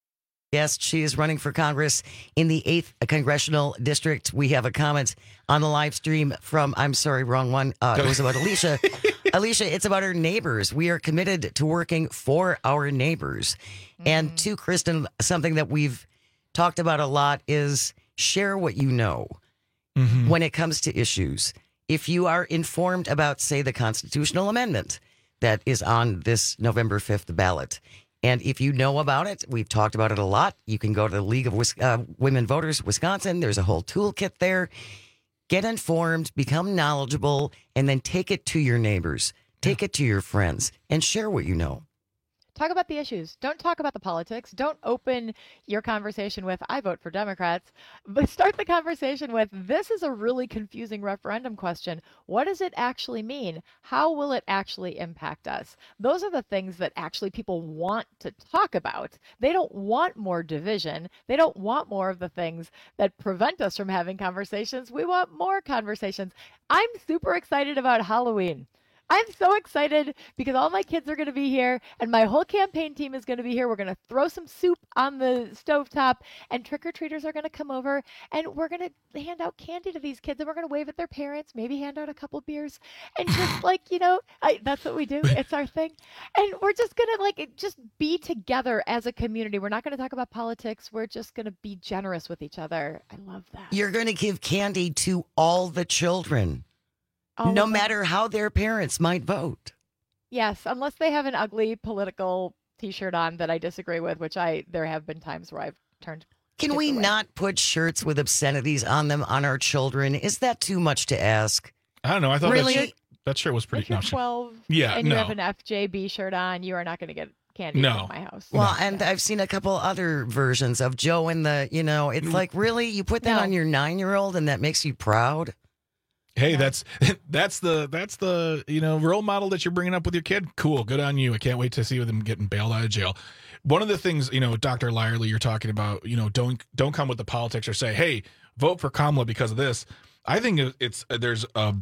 [SPEAKER 18] Yes, she is running for Congress in the eighth Congressional District. We have a comment on the live stream from, I'm sorry, wrong one. Uh, it was about Alicia. Alicia, it's about our neighbors. We are committed to working for our neighbors. Mm-hmm. And to Kristen, something that we've talked about a lot is share what you know mm-hmm. when it comes to issues. If you are informed about, say, the constitutional amendment that is on this November fifth ballot, and if you know about it, we've talked about it a lot. You can go to the League of Wis- uh, Women Voters Wisconsin. There's a whole toolkit there. Get informed, become knowledgeable, and then take it to your neighbors. Take it to your friends and share what you know.
[SPEAKER 10] Talk about the issues. Don't talk about the politics. Don't open your conversation with, I vote for Democrats, but start the conversation with, this is a really confusing referendum question. What does it actually mean? How will it actually impact us? Those are the things that actually people want to talk about. They don't want more division. They don't want more of the things that prevent us from having conversations. We want more conversations. I'm super excited about Halloween. I'm so excited because all my kids are going to be here and my whole campaign team is going to be here. We're going to throw some soup on the stovetop and trick-or-treaters are going to come over and we're going to hand out candy to these kids and we're going to wave at their parents, maybe hand out a couple beers and just like, you know, I, that's what we do. It's our thing. And we're just going to like just be together as a community. We're not going to talk about politics. We're just going to be generous with each other. I love that.
[SPEAKER 18] You're going to give candy to all the children.
[SPEAKER 10] All
[SPEAKER 18] no matter how their parents might vote.
[SPEAKER 10] Yes, unless they have an ugly political T-shirt on that I disagree with, which I there have been times where I've turned.
[SPEAKER 18] Can we
[SPEAKER 10] away.
[SPEAKER 18] not put shirts with obscenities on them on our children? Is that too much to ask?
[SPEAKER 20] I don't know. I thought
[SPEAKER 18] really?
[SPEAKER 20] that, shirt, that shirt was pretty.
[SPEAKER 10] If you're
[SPEAKER 20] no,
[SPEAKER 10] twelve
[SPEAKER 20] yeah,
[SPEAKER 10] and you
[SPEAKER 20] no.
[SPEAKER 10] have an F J B shirt on, you are not going to get candy
[SPEAKER 20] No.
[SPEAKER 10] from my house.
[SPEAKER 18] Well, and I've seen a couple other versions of Joe and the, you know, it's like, really? You put that
[SPEAKER 10] No.
[SPEAKER 18] on your nine-year-old and that makes you proud?
[SPEAKER 20] Hey, that's that's the that's the you know role model that you're bringing up with your kid. Cool, good on you. I can't wait to see them getting bailed out of jail. One of the things, you know, Doctor Lyerly, you're talking about, you know, don't don't come with the politics or say, hey, vote for Kamala because of this. I think it's there's a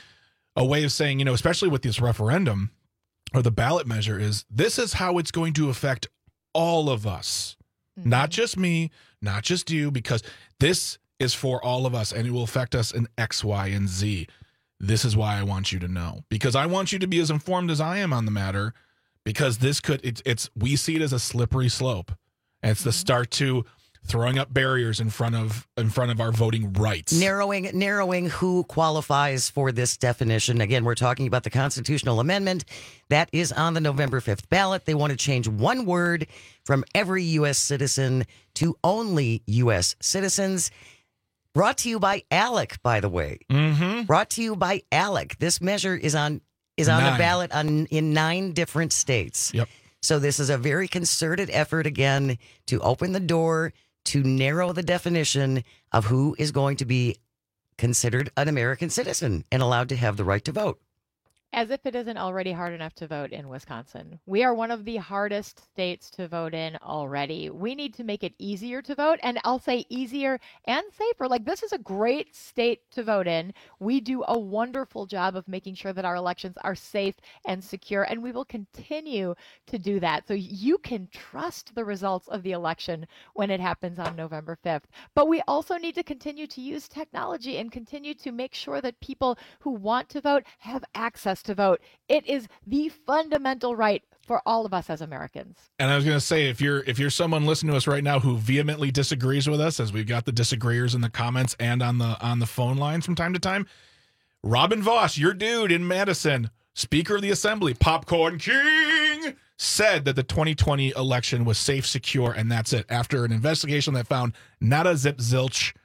[SPEAKER 20] a way of saying, you know, especially with this referendum or the ballot measure, is this is how it's going to affect all of us, mm-hmm. not just me, not just you, because this is for all of us and it will affect us in X, Y, and Z. This is why I want you to know, because I want you to be as informed as I am on the matter, because this could, it's, it's we see it as a slippery slope. And it's mm-hmm. the start to throwing up barriers in front of in front of our voting rights.
[SPEAKER 18] Narrowing narrowing who qualifies for this definition. Again, we're talking about the constitutional amendment that is on the November fifth ballot. They want to change one word from every U S citizen to only U S citizens. Brought to you by ALEC, by the way.
[SPEAKER 20] Mm-hmm.
[SPEAKER 18] Brought to you by ALEC. This measure is on is on
[SPEAKER 20] Nine.
[SPEAKER 18] the ballot on in nine different states.
[SPEAKER 20] Yep.
[SPEAKER 18] So this is a very concerted effort, again, to open the door to narrow the definition of who is going to be considered an American citizen and allowed to have the right to vote.
[SPEAKER 10] As if it isn't already hard enough to vote in Wisconsin. We are one of the hardest states to vote in already. We need to make it easier to vote, and I'll say easier and safer. Like, this is a great state to vote in. We do a wonderful job of making sure that our elections are safe and secure, and we will continue to do that. So you can trust the results of the election when it happens on November fifth. But we also need to continue to use technology and continue to make sure that people who want to vote have access to vote. It is the fundamental right for all of us as Americans.
[SPEAKER 20] And I was going to say, if you're if you're someone listening to us right now who vehemently disagrees with us, as we've got the disagreeers in the comments and on the on the phone lines from time to time, Robin Vos, your dude in Madison, Speaker of the Assembly, Popcorn King, said that the twenty twenty election was safe, secure, and that's it. After an investigation that found not a zip zilch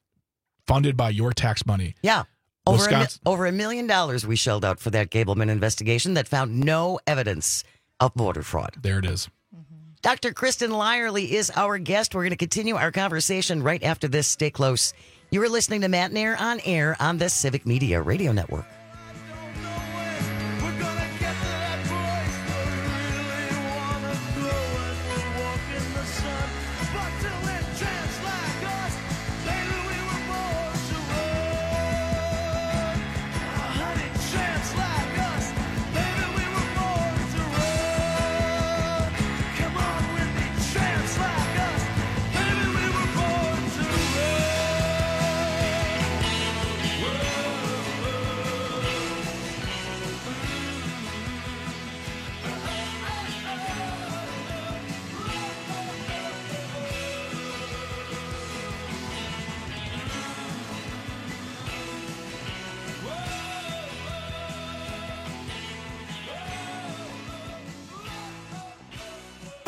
[SPEAKER 20] funded by your tax money.
[SPEAKER 18] Yeah. Over a, mi-
[SPEAKER 20] Wisconsin-
[SPEAKER 18] over a million dollars we shelled out for that Gableman investigation that found no evidence of voter fraud.
[SPEAKER 20] There it is.
[SPEAKER 18] Doctor Kristen Lyerly is our guest. We're going to continue our conversation right after this. Stay close. You are listening to Matt Nair on air on the Civic Media Radio Network.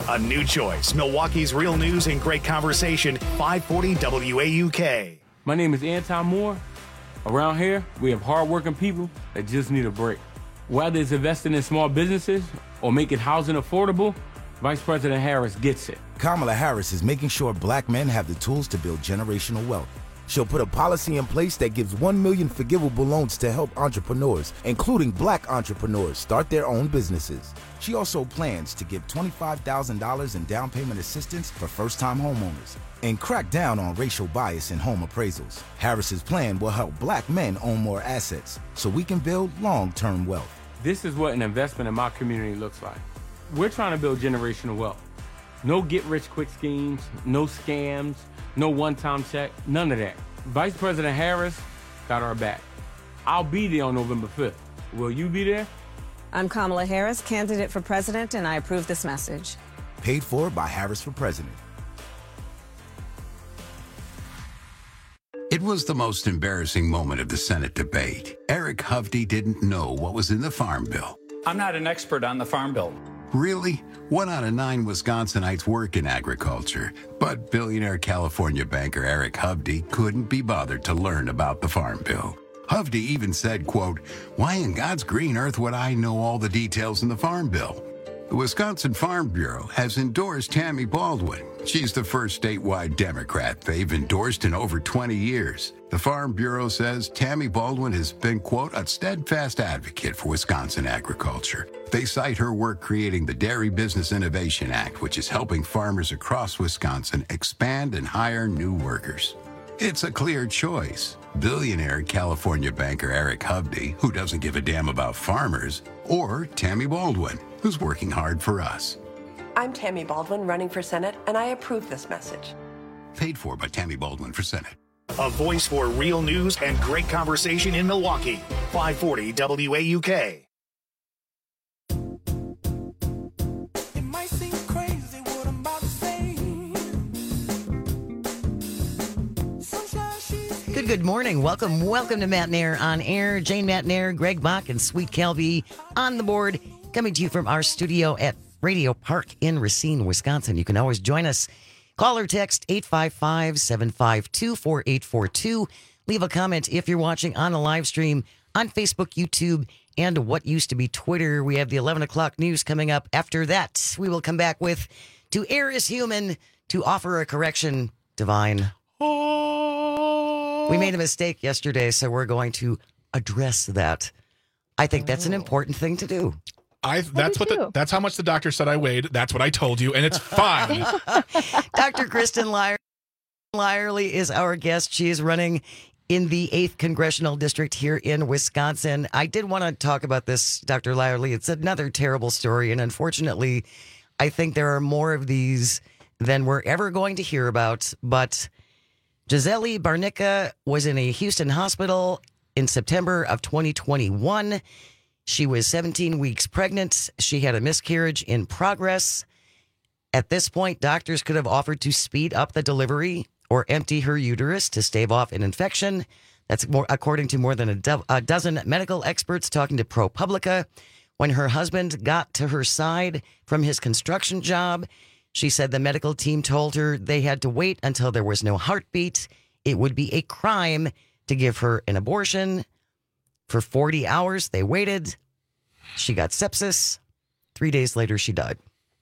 [SPEAKER 1] A new choice. Milwaukee's real news and great conversation. five forty W A U K.
[SPEAKER 3] My name is Anton Moore. Around here, we have hardworking people that just need a break. Whether it's investing in small businesses or making housing affordable, Vice President Harris gets it.
[SPEAKER 4] Kamala Harris is making sure black men have the tools to build generational wealth. She'll put a policy in place that gives one million forgivable loans to help entrepreneurs, including black entrepreneurs, start their own businesses. She also plans to give twenty-five thousand dollars in down payment assistance for first-time homeowners and crack down on racial bias in home appraisals. Harris's plan will help black men own more assets so we can build long-term wealth.
[SPEAKER 3] This is what an investment in my community looks like. We're trying to build generational wealth. No get-rich-quick schemes, no scams, no one-time check, none of that. Vice President Harris got our back. I'll be there on November fifth. Will you be there?
[SPEAKER 22] I'm Kamala Harris, candidate for president, and I approve this message.
[SPEAKER 4] Paid for by Harris for President.
[SPEAKER 11] It was the most embarrassing moment of the Senate debate. Eric Hovde didn't know what was in the Farm Bill.
[SPEAKER 12] I'm not an expert on the Farm Bill.
[SPEAKER 11] Really? One out of nine Wisconsinites work in agriculture, but billionaire California banker Eric Hovde couldn't be bothered to learn about the Farm Bill. Hovde even said, quote, "Why in God's green earth would I know all the details in the Farm Bill?" The Wisconsin Farm Bureau has endorsed Tammy Baldwin. She's the first statewide Democrat they've endorsed in over twenty years. The Farm Bureau says Tammy Baldwin has been, quote, "a steadfast advocate for Wisconsin agriculture." They cite her work creating the Dairy Business Innovation Act, which is helping farmers across Wisconsin expand and hire new workers. It's a clear choice. Billionaire California banker Eric Hovde, who doesn't give a damn about farmers, or Tammy Baldwin, who's working hard for us.
[SPEAKER 13] I'm Tammy Baldwin, running for Senate, and I approve this message.
[SPEAKER 11] Paid for by Tammy Baldwin for Senate.
[SPEAKER 1] A voice for real news and great conversation in Milwaukee. five forty W A U K.
[SPEAKER 18] Good, good morning. Welcome, welcome to Matt Nair on air. Jane Matt Nair, Greg Bach, and Sweet Calvi on the board, coming to you from our studio at Radio Park in Racine, Wisconsin. You can always join us. Call or text eight five five, seven five two, four eight four two. Leave a comment if you're watching on the live stream on Facebook, YouTube, and what used to be Twitter. We have the eleven o'clock news coming up. After that, we will come back with To Err is Human, to offer a correction, divine. We made a mistake yesterday, so we're going to address that. I think that's an important thing to do.
[SPEAKER 20] I that's what the, that's how much the doctor said I weighed. That's what I told you, and it's fine.
[SPEAKER 18] Doctor Kristen Liar, Lyerly is our guest. She is running in the eighth Congressional District here in Wisconsin. I did want to talk about this, Doctor Lyerly. It's another terrible story, and unfortunately, I think there are more of these than we're ever going to hear about, but Gisele Barnica was in a Houston hospital in September of twenty twenty-one. She was seventeen weeks pregnant. She had a miscarriage in progress. At this point, doctors could have offered to speed up the delivery or empty her uterus to stave off an infection. That's more, according to more than a, do- a dozen medical experts talking to ProPublica. When her husband got to her side from his construction job, she said the medical team told her they had to wait until there was no heartbeat. It would be a crime to give her an abortion. For forty hours, they waited. She got sepsis. Three days later, she died.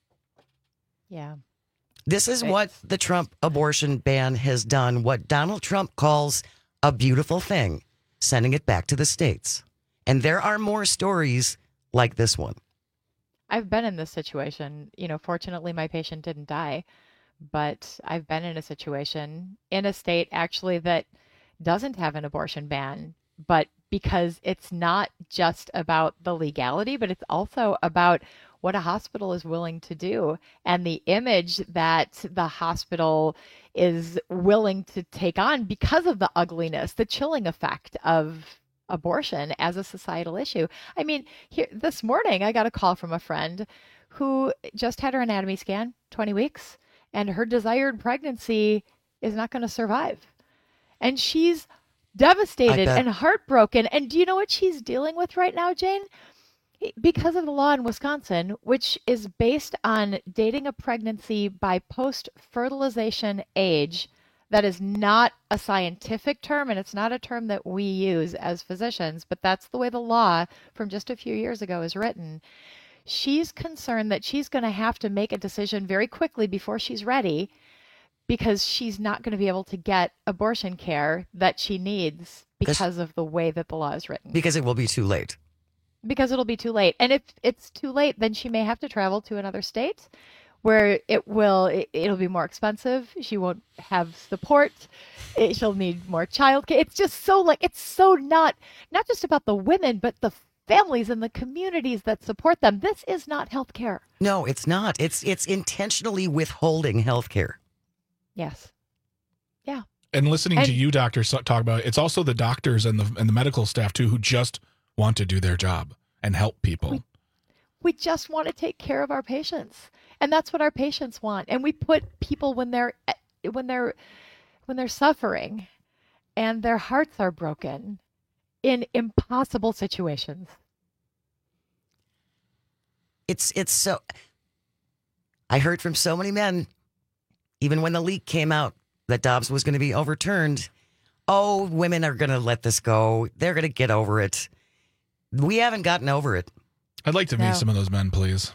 [SPEAKER 10] Yeah.
[SPEAKER 18] This is what the Trump abortion ban has done, what Donald Trump calls a beautiful thing, sending it back to the states. And there are more stories like this one.
[SPEAKER 10] I've been in this situation. You know, fortunately, my patient didn't die, but I've been in a situation in a state actually that doesn't have an abortion ban, but because it's not just about the legality, but it's also about what a hospital is willing to do and the image that the hospital is willing to take on because of the ugliness, the chilling effect of abortion as a societal issue. I mean, here this morning I got a call from a friend who just had her anatomy scan, twenty weeks, and her desired pregnancy is not going to survive. And she's devastated and heartbroken. And do you know what she's dealing with right now, Jane? Because of the law in Wisconsin, which is based on dating a pregnancy by post-fertilization age. That is not a scientific term, and it's not a term that we use as physicians, but that's the way the law from just a few years ago is written. She's concerned that she's going to have to make a decision very quickly before she's ready because she's not going to be able to get abortion care that she needs because of the way that the law is written.
[SPEAKER 18] Because it will be too late.
[SPEAKER 10] Because it'll be too late. And if it's too late, then she may have to travel to another state where it will, it, it'll be more expensive. She won't have support. It, she'll need more childcare. It's just so like, it's so not, not just about the women, but the families and the communities that support them. This is not healthcare.
[SPEAKER 18] No, it's not. It's, it's intentionally withholding healthcare.
[SPEAKER 10] Yes. Yeah.
[SPEAKER 20] And listening
[SPEAKER 10] and,
[SPEAKER 20] to you doctors talk about it, it's also the doctors and the, and the medical staff too, who just want to do their job and help people.
[SPEAKER 10] We, we just want to take care of our patients. And that's what our patients want. And we put people when they're when they're when they're suffering and their hearts are broken in impossible situations.
[SPEAKER 18] It's it's so I heard from so many men, even when the leak came out that Dobbs was going to be overturned, oh, women are going to let this go. They're going to get over it. We haven't gotten over it.
[SPEAKER 20] I'd like to meet no. some of those men, please.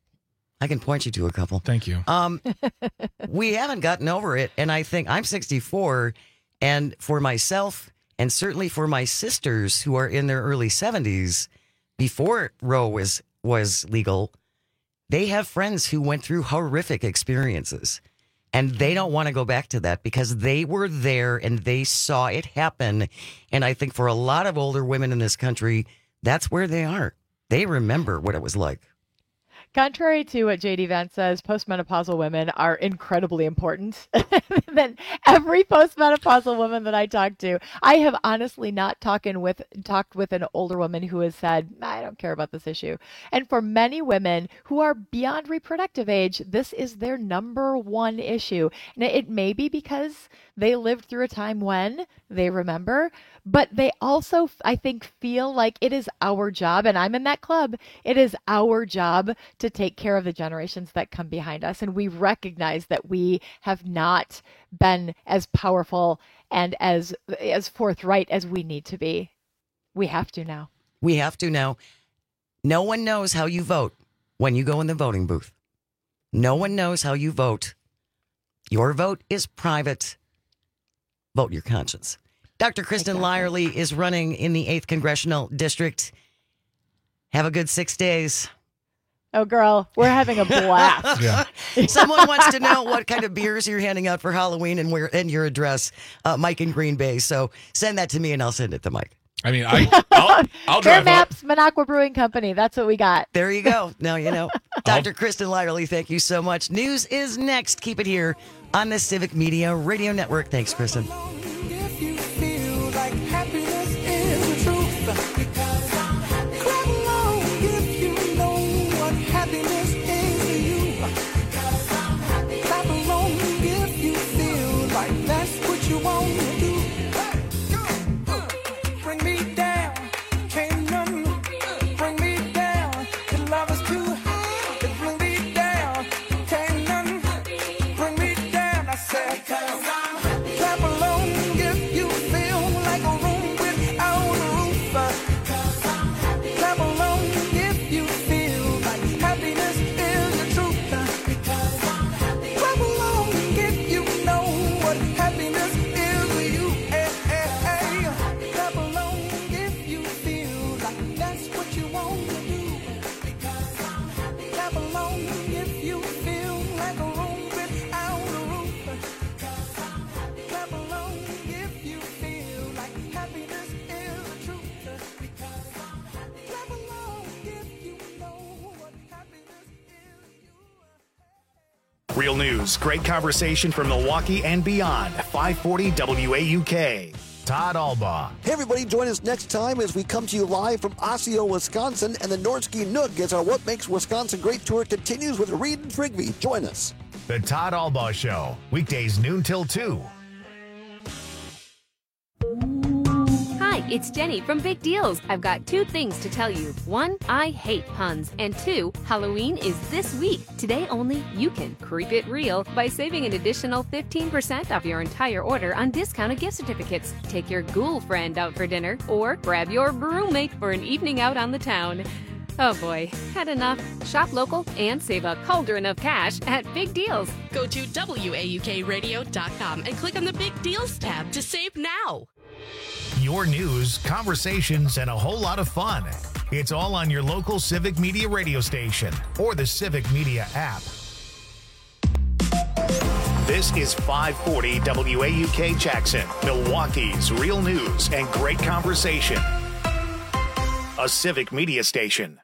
[SPEAKER 18] I can point you to a couple.
[SPEAKER 20] Thank you.
[SPEAKER 18] Um, we haven't gotten over it. And I think I'm sixty-four. And for myself, and certainly for my sisters who are in their early seventies, before Roe was, was legal, they have friends who went through horrific experiences. And they don't want to go back to that because they were there and they saw it happen. And I think for a lot of older women in this country, that's where they are. They remember what it was like.
[SPEAKER 10] Contrary to what J D Vance says, postmenopausal women are incredibly important. Then every postmenopausal woman that I talk to, I have honestly not talking with talked with an older woman who has said, I don't care about this issue. And for many women who are beyond reproductive age, this is their number one issue. And it may be because they lived through a time when they remember, but they also, I think, feel like it is our job, and I'm in that club, it is our job to take care of the generations that come behind us. And we recognize that we have not been as powerful and as as forthright as we need to be. We have to now.
[SPEAKER 18] We have to now. No one knows how you vote when you go in the voting booth. No one knows how you vote. Your vote is private. Vote your conscience. Doctor Kristen Lyerly is running in the eighth Congressional District. Have a good six days.
[SPEAKER 10] Oh, girl, we're having a blast.
[SPEAKER 20] Yeah.
[SPEAKER 18] Someone wants to know what kind of beers you're handing out for Halloween and where and your address, uh, Mike in Green Bay. So send that to me and I'll send it to Mike.
[SPEAKER 20] I mean, I, I'll, I'll
[SPEAKER 10] Fair
[SPEAKER 20] drive
[SPEAKER 10] Maps, Minocqua Brewing Company. That's what we got.
[SPEAKER 18] There you go. Now you know. Doctor Kristen Lyerly, thank you so much. News is next. Keep it here on the Civic Media Radio Network. Thanks, Kristen.
[SPEAKER 1] Real news, great conversation from Milwaukee and beyond. five forty W A U K. Todd Albaugh.
[SPEAKER 14] Hey, everybody, join us next time as we come to you live from Osseo, Wisconsin, and the Nordsky Nook as our What Makes Wisconsin Great tour continues with Reed and Trigby. Join us.
[SPEAKER 1] The Todd Albaugh Show, weekdays noon till two.
[SPEAKER 16] Hi, it's Jenny from Big Deals. I've got two things to tell you. One, I hate puns. And two, Halloween is this week. Today only, you can creep it real by saving an additional fifteen percent off your entire order on discounted gift certificates. Take your ghoul friend out for dinner or grab your roommate for an evening out on the town. Oh boy, had enough? Shop local and save a cauldron of cash at Big Deals.
[SPEAKER 17] Go to W A U K radio dot com and click on the Big Deals tab to save now.
[SPEAKER 1] Your news, conversations, and a whole lot of fun. It's all on your local Civic Media radio station or the Civic Media app. This is five forty W A U K Jackson, Milwaukee's real news and great conversation. A Civic Media station.